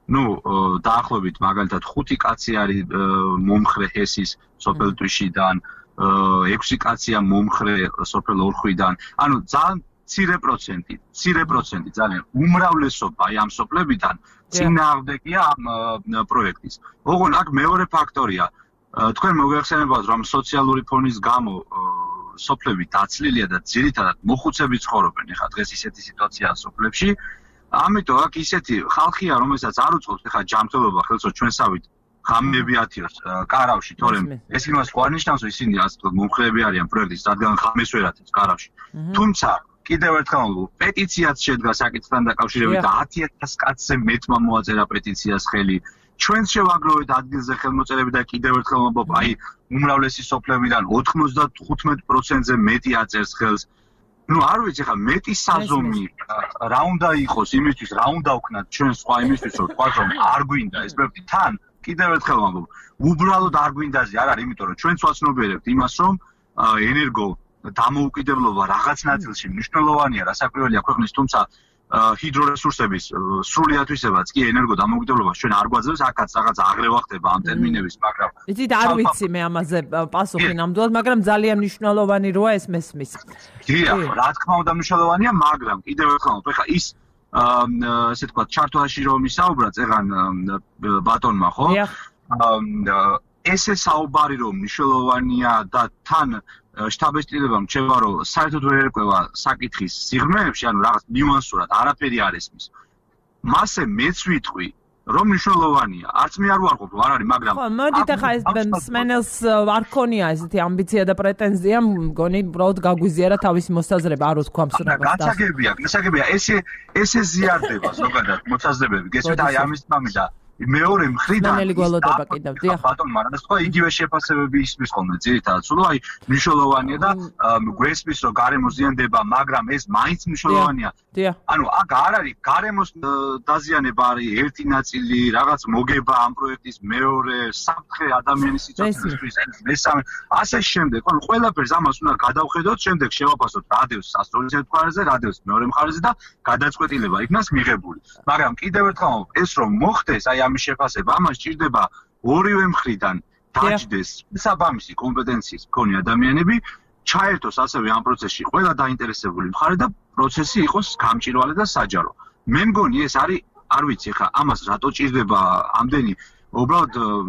ну, დაახლოებით მაგალითად ხუთი კაცი არის მომხრე ჰესის სოფელ თვიშიდან, ექვსი კაცია მომხრე სოფელ ორხვიდან. ანუ ძალიან მცირე პროცენტი, მცირე პროცენტი ძალიან უმრავლესობა აი ამ სოფლებიდან წინააღმდეგია ამ პროექტის. ოღონ აქ მეორე ფაქტორია, თქვენ მოგეხსენებათ რომ სოციალური ფონის გამო სოფლები დაცლილია და ძირითადად მოხუცები ცხოვრობენ ეხლა დღეს ისეთი სიტუაციაა სოფლებში. ამიტომ აქ ისეთი ხალხია, რომელსაც არ უწყობს ეხლა ჯანმრთელობა ხელსო ჩვენსავით ღამები ათიოს კარავში, თორემ ეს იმას ხო არნიშნავს, რომ ისინი ასე ვთქვათ მომხრეები არიან პროექტის, რადგან ღამეს ვერ ათევს კარავში. თუმცა კიდევ ერთხელ პეტიციაც შედგა საკითხთან დაკავშირებით და ათი ათას კაცზე მეტმა მოაწერა პეტიციას ხელი. ჩვენც შევაგროვეთ ადგილზე ხელმოწერები და კიდევ ერთხელ ვამბობ, აი უმრავლესი სოფლებიდან ოცდათხუთმეტ პროცენტზე მეტი აწერს ხელს. ну არ ვიცი ხა მეტი საზომი რა უნდა იყოს იმისთვის რა უნდა ვქნათ ჩვენ სხვა იმისთვის რომ თქვა რომ არ გვინდა ეს პროექტი თან კიდევ ერთხელ ვამბობ უბრალოდ არ გვინდაზე არ არის იმიტომ რომ ჩვენც ვაცნობიერებთ იმას რომ ენერგო დამოუკიდებლობა რაღაც ნაწილში მნიშვნელოვანია რასაკვირველია ქვეყნის თუმცა ჰიდრორესურსების სრული ათვისებაც კი ენერგო დამოუკიდებლობას ჩვენ არ გვაძლევს აქაც რაღაც აღრევა ხდება ამ ტერმინების მაგრამ იცით არ ვიცი მე ამაზე პასუხი ნამდვილად მაგრამ ძალიან მნიშვნელოვანი როა ეს მესმის დიახ რა თქმა უნდა მნიშვნელოვანია მაგრამ კიდევ ერთხელ ხა ის ასე თქვა ჩარტვაში რომ ისაუბრა წეგან ბატონმა ხო ესე საუბარი რომ მნიშვნელოვანია და თან შტაბ-ესტილებამ რჩება რომ საერთოდ ვერ ერკვევა საკითხის სიღრმეებში, ანუ რაღაც ნიუანსურად არაფერი არ ესმის. მასე მეც ვიტყვი, რომ მნიშვნელოვანია. არც მე არ ვარყოფ, არ არის, მაგრამ ხო, მოდით ახლა ეს სმენელს არ ქონია ესეთი ამბიცია და პრეტენზია, მგონი უბრალოდ გაგვიზიარა თავისი მოსაზრება, არ ვთქვამს რაღაც. გასაგებია, გასაგებია, ესე ესე ზიარდება ზოგადად მოსაზრებები. გესმით, აი ამის თამი და მეორე მხრიდან სმენელი გველოდება კიდევ დიახ ბატონ მაგრამ თქვა იგივე შეფასებები ისმის ხოლმე ძირითადად სულ აი მნიშვნელოვანია და გვესმის რომ გარემო ზიანდება მაგრამ ეს მაინც მნიშვნელოვანია ანუ აქ არ არის გარემოს დაზიანება არის ერთი ნაწილი რაღაც მოგება ამ პროექტის მეორე საფრთხე ადამიანის სიცოცხლისთვის მესამე ასე შემდეგ ანუ ყველაფერს ამას უნდა გადავხედოთ შემდეგ შევაფასოთ რადევს სასწორისე მხარეზე რადევს მეორე მხარეზე და გადაწყვეტილება იქნას მიღებული მაგრამ კიდევ ერთხელ ეს რომ მოხდეს აი ამის შეფასება ამას ჭირდება ორივე მხრიდან დაჯდეს საბამისი კომპეტენციის მქონე ადამიანები ჩაერთოს ასევე ამ პროცესში ყველა დაინტერესებული მხარე და პროცესი იყოს გამჭირვალე და საჯარო მე მგონი ეს არის არ ვიცი ხა ამას რატო ჭირდება ამდენი უბრალოდ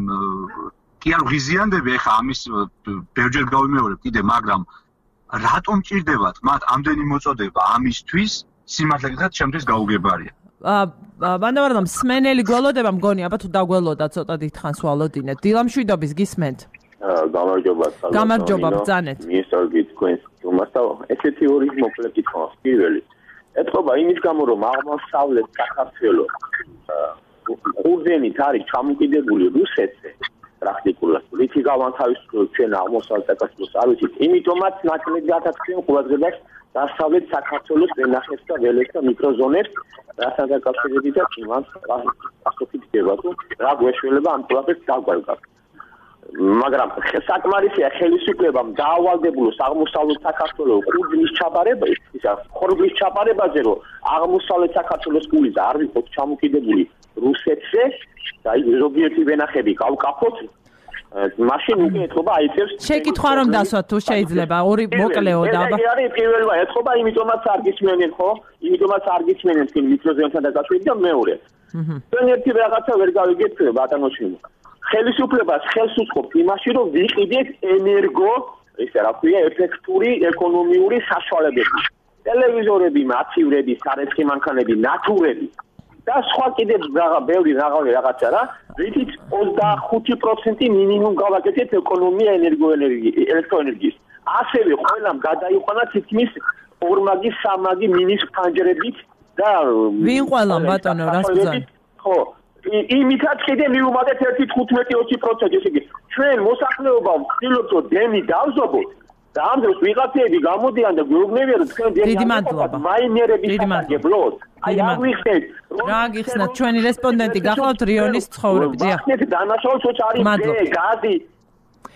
კი არ ღიზიანდები ხა ამის ბევრჯერ გავიმეორებ კიდე მაგრამ რატომ ჭირდებათ მათ ამდენი მოწოდება ამისთვის სიმართლე გითხრათ ჩემთვის გაუგებარია ბანდავარდამ სმენელი გველოდება მგონი აბა თუ დაგველოდა ცოტა დიდხანს ვალოდინეთ დილამშვიდობის გისმენთ გამარჯობა გამარჯობა ბრძანეთ მიესალმებით თქვენს თომას და ესეთი ორი მოკლე კითხვა პირველი ეთქობა იმის გამო რომ აღმოსავლეთ საქართველოს ყურძენით არის ჩამოკიდებული რუსეთზე პრაქტიკულად რითი გავანთავისუფლოთ ჩვენ აღმოსავლეთ საქართველოს არ ვიცით იმიტომაც ნაკლები ათასწლიან ყურადღებას დასავლეთ საქართველოს ვენახებს და ველებს და მიკროზონებს რასაც აკავშირებით და იმას ასეთი ხდება თუ რა გვეშველება ამ ყველაფერს დავგვარგავ მაგრამ საკმარისია ხელისუფლებამ დაავალდებულოს აღმოსავლეთ საქართველოს ყურძნის ჩაბარებას ისა ხორბლის ჩაბარებაზე რომ აღმოსავლეთ საქართველოს ყურძა არ ვიყოთ ჩამოკიდებული რუსეთზე და ზოგიერთი ვენახები გავკაფოთ მაშინ უკვე ეთქობა აიწევს შეკითხვა რომ დასვათ თუ შეიძლება ორი მოკლეო და აბა ეს არის პირველმა ეთქობა იმიტომაც არ გისმენენ ხო იმიტომაც არ გისმენენ თქვენ მიკროზონთან დაკავშირებით და მეორე თქვენ ერთი რაღაცა ვერ გავიგეთ ბატონოჩიმო ხელისუფლებას ხელს უწყობთ იმაში რომ ვიყიდეთ ენერგო ესე რა ქვია ეფექტური ეკონომიური საშუალებები ტელევიზორები მაცივრები სარეცხი მანქანები ნატურები და სხვა კიდევ რაღა ბევრი რაღაცა რაღაცა რა რითიც ოცდახუთი პროცენტი მინიმუმ გავაკეთეთ ეკონომია ენერგოენერგიის ელექტროენერგიის ასევე ყველამ გადაიყვანა თითქმის ორმაგი სამაგი მინის ფანჯრებით და ვინ ყველამ ბატონო რას ბრძანეთ ხო იმითაც კიდე მივუმატეთ ერთი თხუთმეტი ოცი პროცენტი ესე იგი ჩვენ მოსახლეობა ვცდილობთ რომ დემი დავზობოთ და ამ დროს ვიღაცები გამოდიან და გვეუბნებიან რომ თქვენ დიდი მადლობა მაინერების სასარგებლოდ აი არ ვიხდეთ რა გიხსნათ ჩვენი რესპონდენტი გახლავთ რიონის ცხოვრები დიახ დანაშაულიც არის გაზი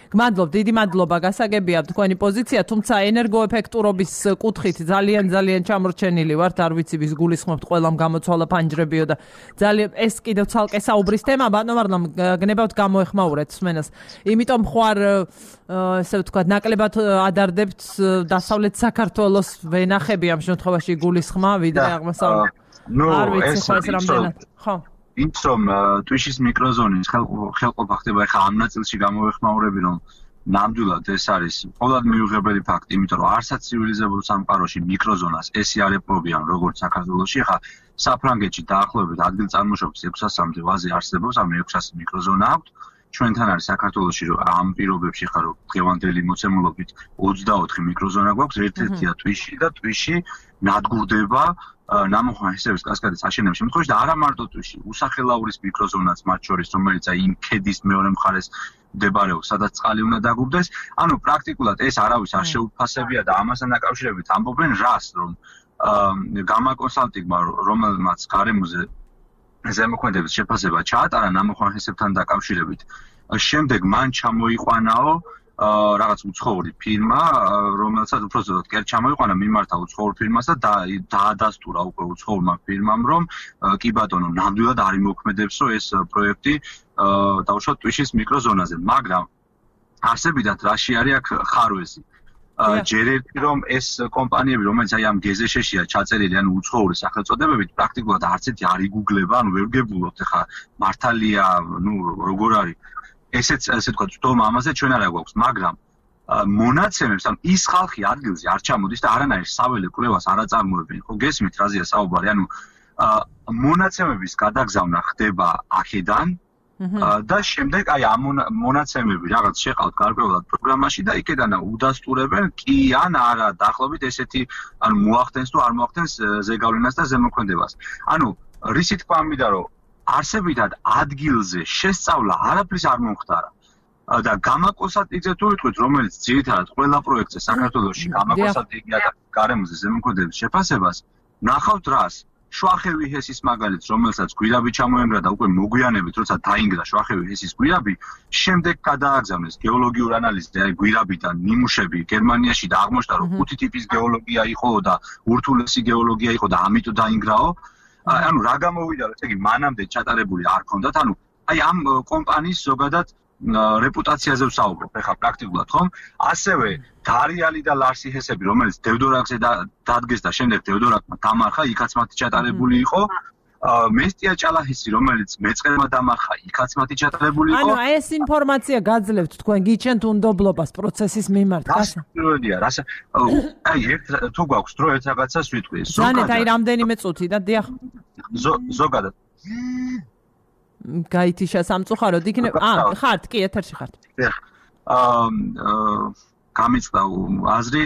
გმადლობ, დიდი მადლობა, გასაგებია თქვენი პოზიცია, თუმცა ენერგოეფექტურობის კუთხით ძალიან ძალიან ჩამორჩენილი ვართ, არ ვიცი ვის გულისხმობთ ყველამ გამოცვალა ფანჯრებიო და ძალიან ეს კიდევ ცალკე საუბრის თემა, ბატონო ვარლამ, გნებავთ გამოეხმაურეთ სმენას. იმიტომ ხوار ესე ვთქვათ, ნაკლებად ადარდებთ დასავლეთ საქართველოს ვენახები ამ შემთხვევაში გულისხმა, ვიდრე აღმოსავლეთ. ნუ არ ვიცი ეს ხო ეს რამდენად. ხო. ის რომ ტვიშის მიკროზონის ხელყოფა ხდება ახლა ამ ნაწილში გამოეხმაურები რომ ნამდვილად ეს არის ყოველად მიუღებელი ფაქტი, იმიტომ რომ არსად ცივილიზებულ სამყაროში მიკროზონას ესე არ ეპყრობიან როგორც საქართველოში. ახლა საფრანგეთში დაახლოებით ადგილწარმოშობის ექვსასამდე ვაზი არსებობს, ამ ექვსასი მიკროზონა აქვს. ჩვენთან არის საქართველოში რომ ამ პირობებში ხარ რომ დღევანდელი მოცემულობით ოცდაოთხი მიკროზონა გვაქვს, ერთ-ერთია ტვიში და ტვიში ნადგურდება ნამოხმარ ჰესების კასკადის აშენების შემთხვევაში და არა მარტო ტვიში, უსახელაურის მიკროზონაც მათ შორის, რომელიც აი იმ ქედის მეორე მხარეს მდებარეობს, სადაც წყალი უნდა დაგურდეს. ანუ პრაქტიკულად ეს არავის არ შეუფასებია და ამასთან დაკავშირებით ამბობენ რას, რომ გამა კონსალტინგმა, რომელმაც გარემოზე ზემოქმედების შეფასება ჩაატარა ნამოხმარ ჰესებთან დაკავშირებით. შემდეგ მან ჩამოიყვანაო რაღაც უცხოური ფირმა, რომელსაც უბრალოდ კერ ჩამოიყვანა მიმართა უცხოურ ფირმას და დაადასტურა უკვე უცხოურმა ფირმამ, რომ კი ბატონო, ნამდვილად არ იმოქმედებსო ეს პროექტი დაუშვათ ტვიშის მიკროზონაზე, მაგრამ არსებითად რაში არის აქ ხარვეზი. ჯერ ერთი რომ ეს კომპანიები, რომელიც აი ამ გეზეშეშია ჩაწერილი, ანუ უცხოური სახელწოდებებით, პრაქტიკულად არც ერთი არ იგუგლება, ანუ ვერ გებულობთ ახლა მართალია, ნუ როგორ არის ესეც ესე თქვა თვითონ ამაზე ჩვენ არა გვაქვს, მაგრამ მონაცემებს ან ის ხალხი ადგილზე არ ჩამოდის და არანაირ საველე კვლევას არ აწარმოებენ. ხო გესმით რაზეა საუბარი? ანუ მონაცემების გადაგზავნა ხდება აქედან და შემდეგ აი ამ მონაცემები რაღაც შეყავთ გარკვეულად პროგრამაში და იქედან უდასტურებენ კი ან არა დაახლოებით ესეთი ანუ მოახდენს თუ არ მოახდენს ზეგავლენას და ზემოქმედებას. ანუ რისი თქვა ამიდა რომ არსებითად ადგილზე შესწავლა არაფრის არ მომხდარა და გამა კონსალტინგზე თუ ვიტყვით, რომელიც ძირითადად ყველა პროექტზე საქართველოში გამა კონსალტინგია და გარემოზე ზემოქმედების შეფასებას, ნახავთ რას? შვახევი ჰესის მაგალითს, რომელსაც გვირაბი ჩამოემრა და უკვე მოგვიანებით, როცა დაინგრა შვახევი ჰესის გვირაბი, შემდეგ გადააგზავნეს გეოლოგიურ ანალიზზე, აი გვირაბიდან ნიმუშები გერმანიაში და აღმოჩნდა, რომ ხუთი ტიპის გეოლოგია იყო და ურთულესი გეოლოგია იყო და ამიტომ დაინგრაო. ანუ რა გამოვიდა, რომ ესე იგი მანამდე ჩატარებული არ ქონდათ, ანუ აი ამ კომპანიის ზოგადად რეპუტაციაზე ვსაუბრობ, ეხლა პრაქტიკულად ხომ? ასევე დარიალი და ლარსი ჰესები, რომელიც დევდორაკზე დადგეს და შემდეგ დევდორაკმა დამარხა, იქაც მათი ჩატარებული იყო. მესტია ჭალაჰისი, რომელიც მეწყერმა დამარხა, იქაც მათი ჩატარებული იყო. ანუ ეს ინფორმაცია გაძლევთ თქვენ გიჩენთ უნდობლობას პროცესის მიმართ, გასა? პირველია, რასა აი ერთ თუ გვაქვს დრო ერთ რაღაცას ვიტყვი. ზოგადად აი რამდენიმე წუთი და დიახ. ზოგადად გაითიშა სამწუხაროდ იქნებ აა ხართ კი ეთერში ხართ აა გამიწყდა აზრი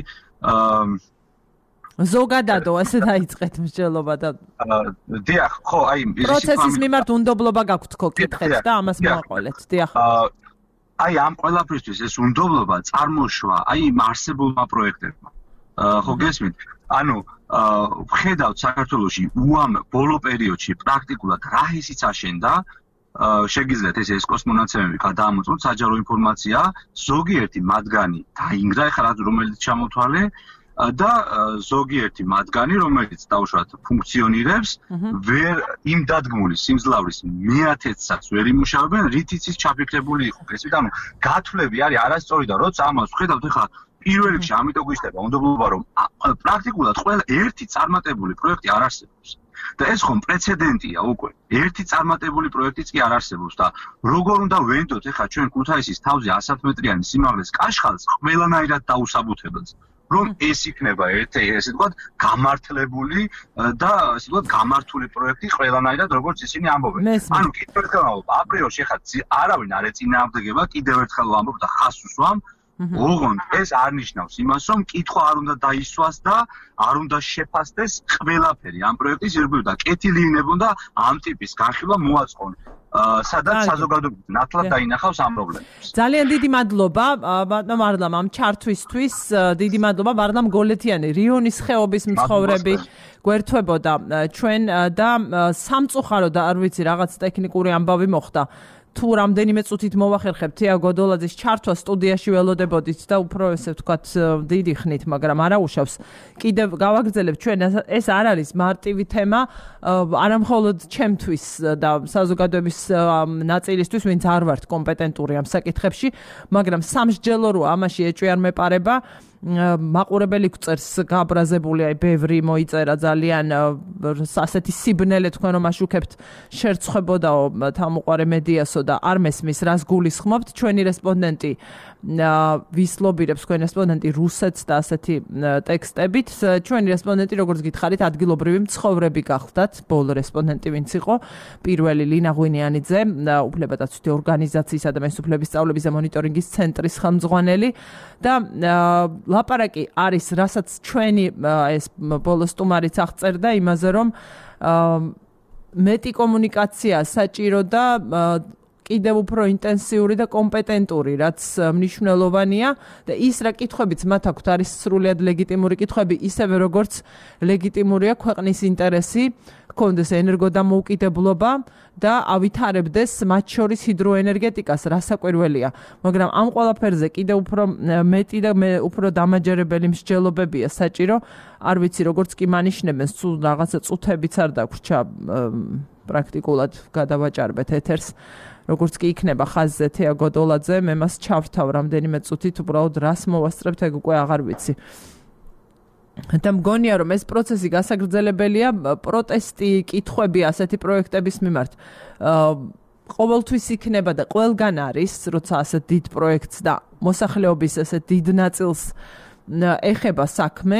ზოგადადო ასე დაიწყეთ მსჯელობა და დიახ ხო აი პროცესის მიმართ უნდობლობა გაქვთ თქო კითხეთ და ამას მოაყოლეთ დიახ აი ამ ყველაფრისთვის ეს უნდობლობა წარმოშვა აი იმ არსებულმა პროექტებმა ხო გესმით ანუ ვხედავთ საქართველოში უამ ბოლო პერიოდში პრაქტიკულად რა ისიც აშენდა შეგიძლიათ ეს ესკოს მონაცემები გადაამოწმოთ საჯარო ინფორმაცია ზოგიერთი მათგანი დაინგრა ეხლა რომელიც ჩამოთვალე და ზოგიერთი მათგანი რომელიც დაუშვათ ფუნქციონირებს ვერ იმ დადგმული სიმძლავრის მეათედსაც ვერ იმუშავებენ რითიც ის ჩაფიქრებული იყო გესმით ანუ გათვლები არის არასწორი და როცა ამას ვხედავთ ეხლა პირველ რიგში ამიტომ გვიშდება უნდობლობა რომ პრაქტიკულად ყველა ერთი წარმატებული პროექტი არ არსებობს და ეს ხომ პრეცედენტია უკვე ერთი წარმატებული პროექტიც კი არ არსებობს და როგორ უნდა ვენდოთ ეხლა ჩვენ ქუთაისის თავზე ასათ მეტრიანი სიმაღლის კაშხალს ყველანაირად დაუსაბუთებელს რომ ეს იქნება ერთი ესე ვთქვათ გამართლებული და ესე ვთქვათ გამართული პროექტი ყველანაირად როგორც ისინი ამბობენ ანუ კიდევ ერთხელ ვამბობ აპრიორში ეხლა არავინ არ ეწინააღმდეგება კიდევ ერთხელ ვამბობ და ხას უსვამ ოღონდ ეს არ ნიშნავს იმას, რომ კითხვა არ უნდა დაისვას და არ უნდა შეფასდეს ყველაფერი ამ პროექტის ირგვლივ და კეთილი იქნებოდა ამ ტიპის განხილვა მოაწყონ. სადაც საზოგადოება ნათლად დაინახავს ამ პრობლემებს. ძალიან დიდი მადლობა ბატონ ვარლამ ამ ჩართვისთვის. დიდი მადლობა ვარლამ გოლეთიანი, რიონის ხეობის მცხოვრები, გვერთვებოდა ჩვენ და სამწუხაროდ არ ვიცი რაღაც ტექნიკური ამბავი მოხდა. თუ რამდენიმე წუთით მოვახერხებთ თეა გოდოლაძის ჩართვა სტუდიაში ველოდებოდით და უფრო ესე ვთქვათ დიდი ხნით, მაგრამ არა უშავს. კიდევ გავაგრძელებ ჩვენ ეს არ არის მარტივი თემა, არა მხოლოდ ჩემთვის და საზოგადოების ნაწილისთვის, ვინც არ ვართ კომპეტენტური ამ საკითხებში, მაგრამ სამსჯელო როა ამაში ეჭვი არ მეპარება. მაყურებელი გვწერს გააბრაზებული, აი ბევრი მოიწერა ძალიან ასეთი სიბნელე თქვენ რომ აშუქებთ შერცხებოდაო თამუყარე მედიასო და არ მესმის რას გულისხმობთ ჩვენი რესპონდენტი ვისლობირებს თქვენი რესპონდენტი რუსეთს და ასეთი ტექსტებით ჩვენი რესპონდენტი როგორც გითხარით ადგილობრივი მცხოვრები გახლდათ ბოლო რესპონდენტი ვინც იყო პირველი ლინა ღვინიანიძე უფლებადაცვითი ორგანიზაციისა და მესუფლების სწავლების და მონიტორინგის ცენტრის ხელმძღვანელი და ლაპარაკი არის რასაც ჩვენი ეს ბოლო სტუმარიც აღწერდა იმაზე რომ მეტი კომუნიკაცია საჭირო და კიდევ უფრო ინტენსიური და კომპეტენტური, რაც მნიშვნელოვანია და ის რა კითხვებიც მათ აქვთ არის სრულიად ლეგიტიმური კითხვები, ისევე როგორც ლეგიტიმურია ქვეყნის ინტერესი, გქონდეს ენერგოდამოუკიდებლობა და ავითარებდეს მათ შორის ჰიდროენერგეტიკას, რასაკვირველია. მაგრამ ამ ყველაფერზე კიდევ უფრო მეტი და უფრო დამაჯერებელი მსჯელობებია საჭირო. არ ვიცი როგორც კი მანიშნებენ, სულ რაღაცა წუთებიც არ დაგვრჩა პრაქტიკულად გადავაჭარბეთ ეთერს. როგორც კი იქნება ხაზზე თეა გოდოლაძე, მე მას ჩავრთავ რამდენიმე წუთით, უბრალოდ რას მოვასწრებთ, ეგ უკვე აღარ ვიცი. და მგონია რომ ეს პროცესი გასაგრძელებელია, პროტესტი, კითხვები ასეთი პროექტების მიმართ. ყოველთვის იქნება და ყველგან არის, როცა ასეთ დიდ პროექტს და მოსახლეობის ასეთ დიდ ნაწილს ეხება საქმე,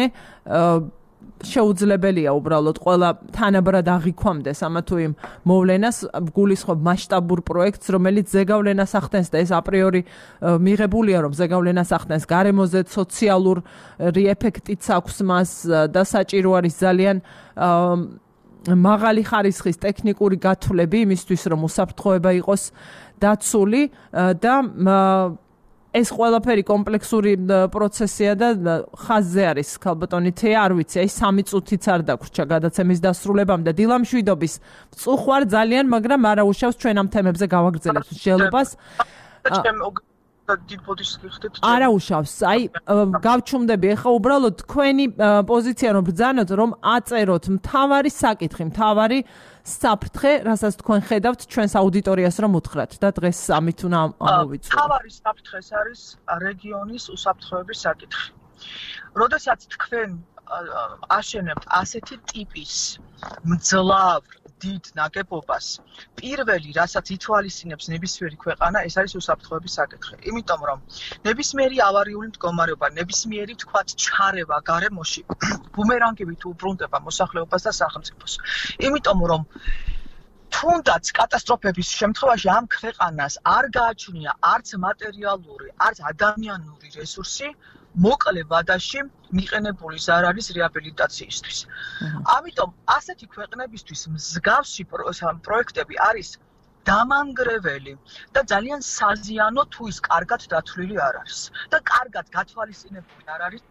შეუძლებელია უბრალოდ ყველა თანაბრად აღიქვამდეს ამა თუ იმ მოვლენას, გულისხმობ მასშტაბურ პროექტს, რომელიც ზეგავლენას ახდენს და ეს აპრიორი მიღებულია, რომ ზეგავლენას ახდენს გარემოზე, სოციალური ეფექტიც აქვს მას და საჭირო არის ძალიან მაღალი ხარისხის ტექნიკური გათვლები იმისთვის, რომ უსაფრთხოება იყოს დაცული და ეს ყველაფერი კომპლექსური პროცესია და ხაზზე არის ქალბატონი თეა, არ ვიცი, აი სამი წუთიც არ დაგვრჩა გადაცემის დასრულებამდე. დილა მშვიდობის წუხვარ ძალიან, მაგრამ არა უშავს ჩვენ ამ თემებზე გავაგრძელებთ მსჯელობას. არა უშავს, აი გავჩუმდები ახლა უბრალოდ თქვენი პოზიცია რომ ბრძანოთ, რომ აწეროთ მთავარი საკითხი, მთავარი საფრთხე, რასაც თქვენ ხედავთ ჩვენს აუდიტორიას რომ უთხრათ და დღეს ამით უნდა ამოვიწურო. მთავარი საფრთხე არის რეგიონის უსაფრთხოების საკითხი. როდესაც თქვენ აშენებთ ასეთი ტიპის მძლავრ დიდ ნაგებობას, პირველი, რასაც ითვალისწინებს ნებისმიერი ქვეყანა, ეს არის უსაფრთხოების საკითხი. იმიტომ რომ ნებისმიერი ავარიული მდგომარეობა, ნებისმიერი თქვათ ჩარევა გარემოში ბუმერანგებით უბრუნდება მოსახლეობას და სახელმწიფოს. იმიტომ რომ თუნდაც კატასტროფების შემთხვევაში ამ ქვეყანას არ გააჩნია არც მატერიალური, არც ადამიანური რესურსი მოკლე ვადაში მიყენებული ზარარის რეაბილიტაციისთვის. ამიტომ ასეთი ქვეყნებისთვის მსგავსი პროექტები არის დამანგრეველი და ძალიან საზიანო თუ ის კარგად დათვლილი არ არის და კარგად გათვალისწინებული არ არის.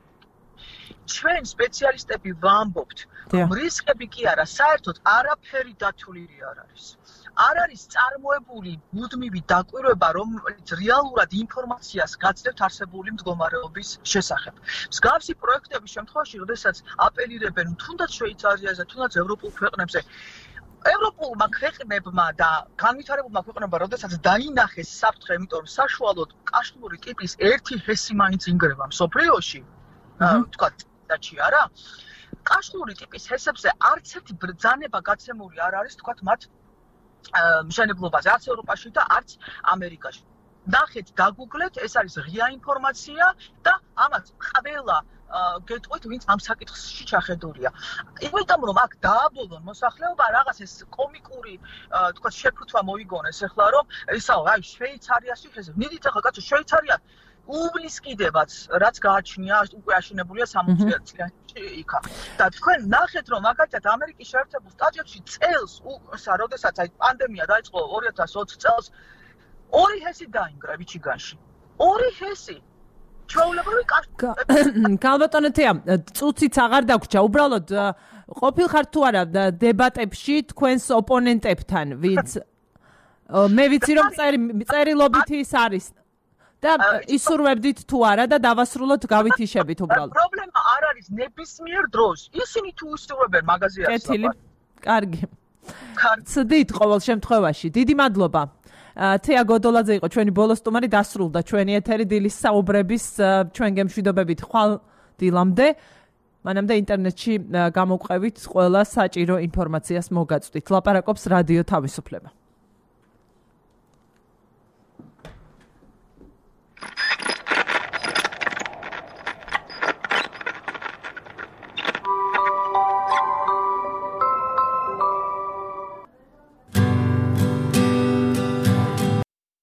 ჩვენ სპეციალისტები ვამბობთ, რომ რისკები კი არა, საერთოდ არაფერი დათვლილი არ არის. არ არის წარმოებული მუდმივი დაკვირვება, რომელიც რეალურად ინფორმაციას გაცდევთ არსებული მდგომარეობის შესახებ. მსგავსი პროექტების შემთხვევაში, როდესაც აპელირებენ თუნდაც შვეიცარიაზე, თუნდაც ევროპულ ქვეყნებზე, ევროპულმა ქვეყნებმა და განვითარებულმა ქვეყნებმა, როდესაც დაინახეს საფრთხე, იმიტომ რომ საშუალოდ კაშხლური ტიპის ერთი ჰესი მაინც ინგრევა მსოფლიოში, თქვათ, დაჩი არა, კაშხლური ტიპის ჰესებზე არც ერთი ბრძანება გაცემული არ არის, თქვათ, მათ მშენებლობაზე, არც ევროპაში და არც ამერიკაში. ნახეთ, დაგუგლეთ, ეს არის ღია ინფორმაცია და ამას ყველა გეტყვით, ვინც ამ საკითხში ჩახედულია. იმიტომ რომ აქ დააბოლონ მოსახლეობა, რაღაც ეს კომიკური, თქვათ, შეფუთვა მოიგონეს ახლა, რომ ესაო, აი, შვეიცარიაში ხესე. მიდით ახლა კაცო, შვეიცარია უბნის კიდევაც, რაც გააჩნია, უკვე აშენებულია სამოცი წლიანი იქა. და თქვენ ნახეთ, რომ მაგალითად ამერიკის შეერთებულ შტატებში წელს, უსა, როდესაც აი პანდემია დაიწყო ორი ათას ოცი წელს, ორი ჰესი დაინგრა მიჩიგანში. ორი ჰესი. ჩვეულებრივი კავშირი. კალბატონო თეა, წუწიც აღარ დაგვრჩა, უბრალოდ ყოფილ ხარ თუ არა დებატებში თქვენს ოპონენტებთან, ვინც მე ვიცი რომ წერილობით ის არის და ისურვებდით თუ არა და დავასრულოთ გავითიშებით უბრალოდ. პრობლემა არ არის ნებისმიერ დროს. ისინი თუ ისურვებენ მაღაზიას. კეთილი. კარგი. ცდით ყოველ შემთხვევაში. დიდი მადლობა. თეა გოდოლაძე იყო ჩვენი ბოლო სტუმარი, დასრულდა ჩვენი ეთერი დილის საუბრების ჩვენ გემშვიდობებით ხვალ დილამდე. მანამდე ინტერნეტში გამოვყევით ყველა საჭირო ინფორმაციას მოგაწვდით. ლაპარაკობს რადიო თავისუფლება.